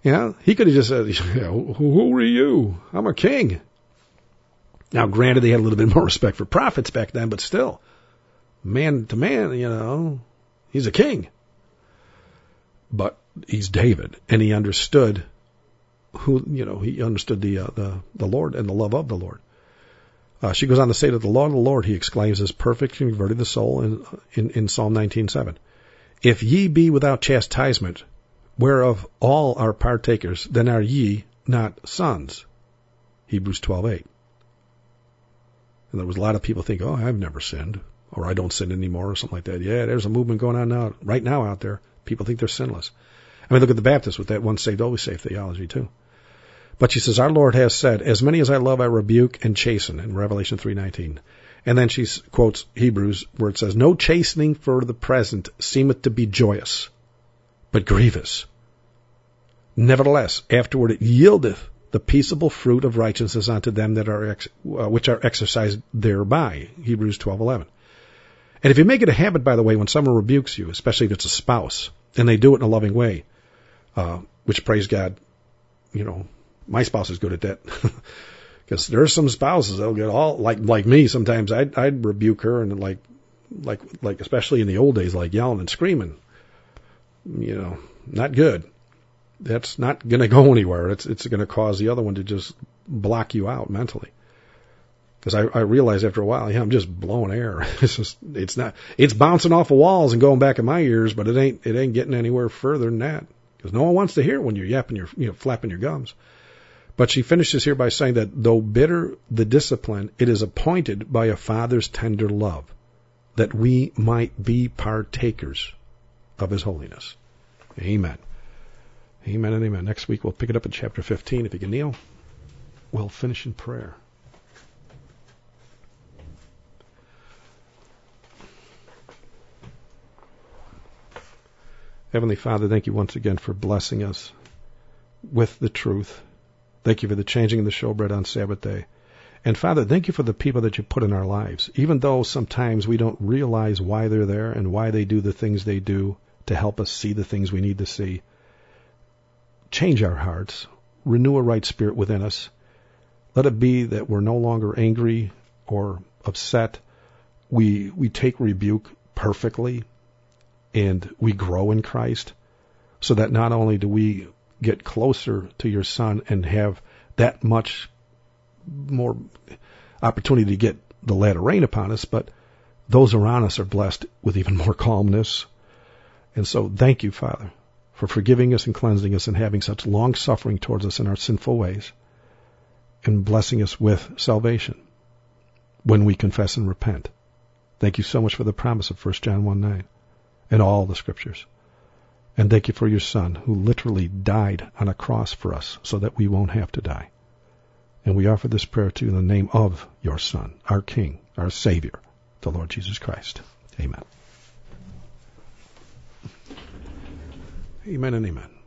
Yeah, he could have just said, who are you? I'm a king. Now, granted, they had a little bit more respect for prophets back then, but still, man to man, he's a king. But he's David, and he understood he understood the Lord and the love of the Lord. She goes on to say that the law of the Lord, he exclaims, is perfect, converting the soul in Psalm 19:7. If ye be without chastisement, whereof all are partakers, then are ye not sons. Hebrews 12:8. And there was a lot of people think, oh, I've never sinned, or I don't sin anymore, or something like that. Yeah, there's a movement going on right now out there. People think they're sinless. I mean, look at the Baptists with that once saved, always saved theology too. But she says, our Lord has said, as many as I love, I rebuke and chasten, in Revelation 3:19. And then she quotes Hebrews, where it says, no chastening for the present seemeth to be joyous, but grievous. Nevertheless, afterward it yieldeth the peaceable fruit of righteousness unto them that are which are exercised thereby. Hebrews 12:11. And if you make it a habit, by the way, when someone rebukes you, especially if it's a spouse, and they do it in a loving way, which, praise God, my spouse is good at that. Because there are some spouses that'll get all like me. Sometimes I'd rebuke her and like especially in the old days, like yelling and screaming. Not good. That's not going to go anywhere. It's going to cause the other one to just block you out mentally. Because I realized after a while, I'm just blowing air. It's bouncing off of walls and going back in my ears, but it ain't getting anywhere further than that. Because no one wants to hear it when you're yapping, flapping your gums. But she finishes here by saying that though bitter the discipline, it is appointed by a father's tender love, that we might be partakers of his holiness. Amen. Amen and amen. Next week we'll pick it up in chapter 15. If you can kneel, we'll finish in prayer. Heavenly Father, thank you once again for blessing us with the truth. Thank you for the changing of the showbread on Sabbath day. And Father, thank you for the people that you put in our lives. Even though sometimes we don't realize why they're there and why they do the things they do to help us see the things we need to see. Change our hearts. Renew a right spirit within us. Let it be that we're no longer angry or upset. We take rebuke perfectly, and we grow in Christ, so that not only do we get closer to your Son and have that much more opportunity to get the latter rain upon us, but those around us are blessed with even more calmness. And so thank you, Father, for forgiving us and cleansing us and having such long suffering towards us in our sinful ways, and blessing us with salvation when we confess and repent. Thank you so much for the promise of 1 John 1:9 and all the scriptures. And thank you for your Son, who literally died on a cross for us so that we won't have to die. And we offer this prayer to you in the name of your Son, our King, our Savior, the Lord Jesus Christ. Amen. Amen and amen.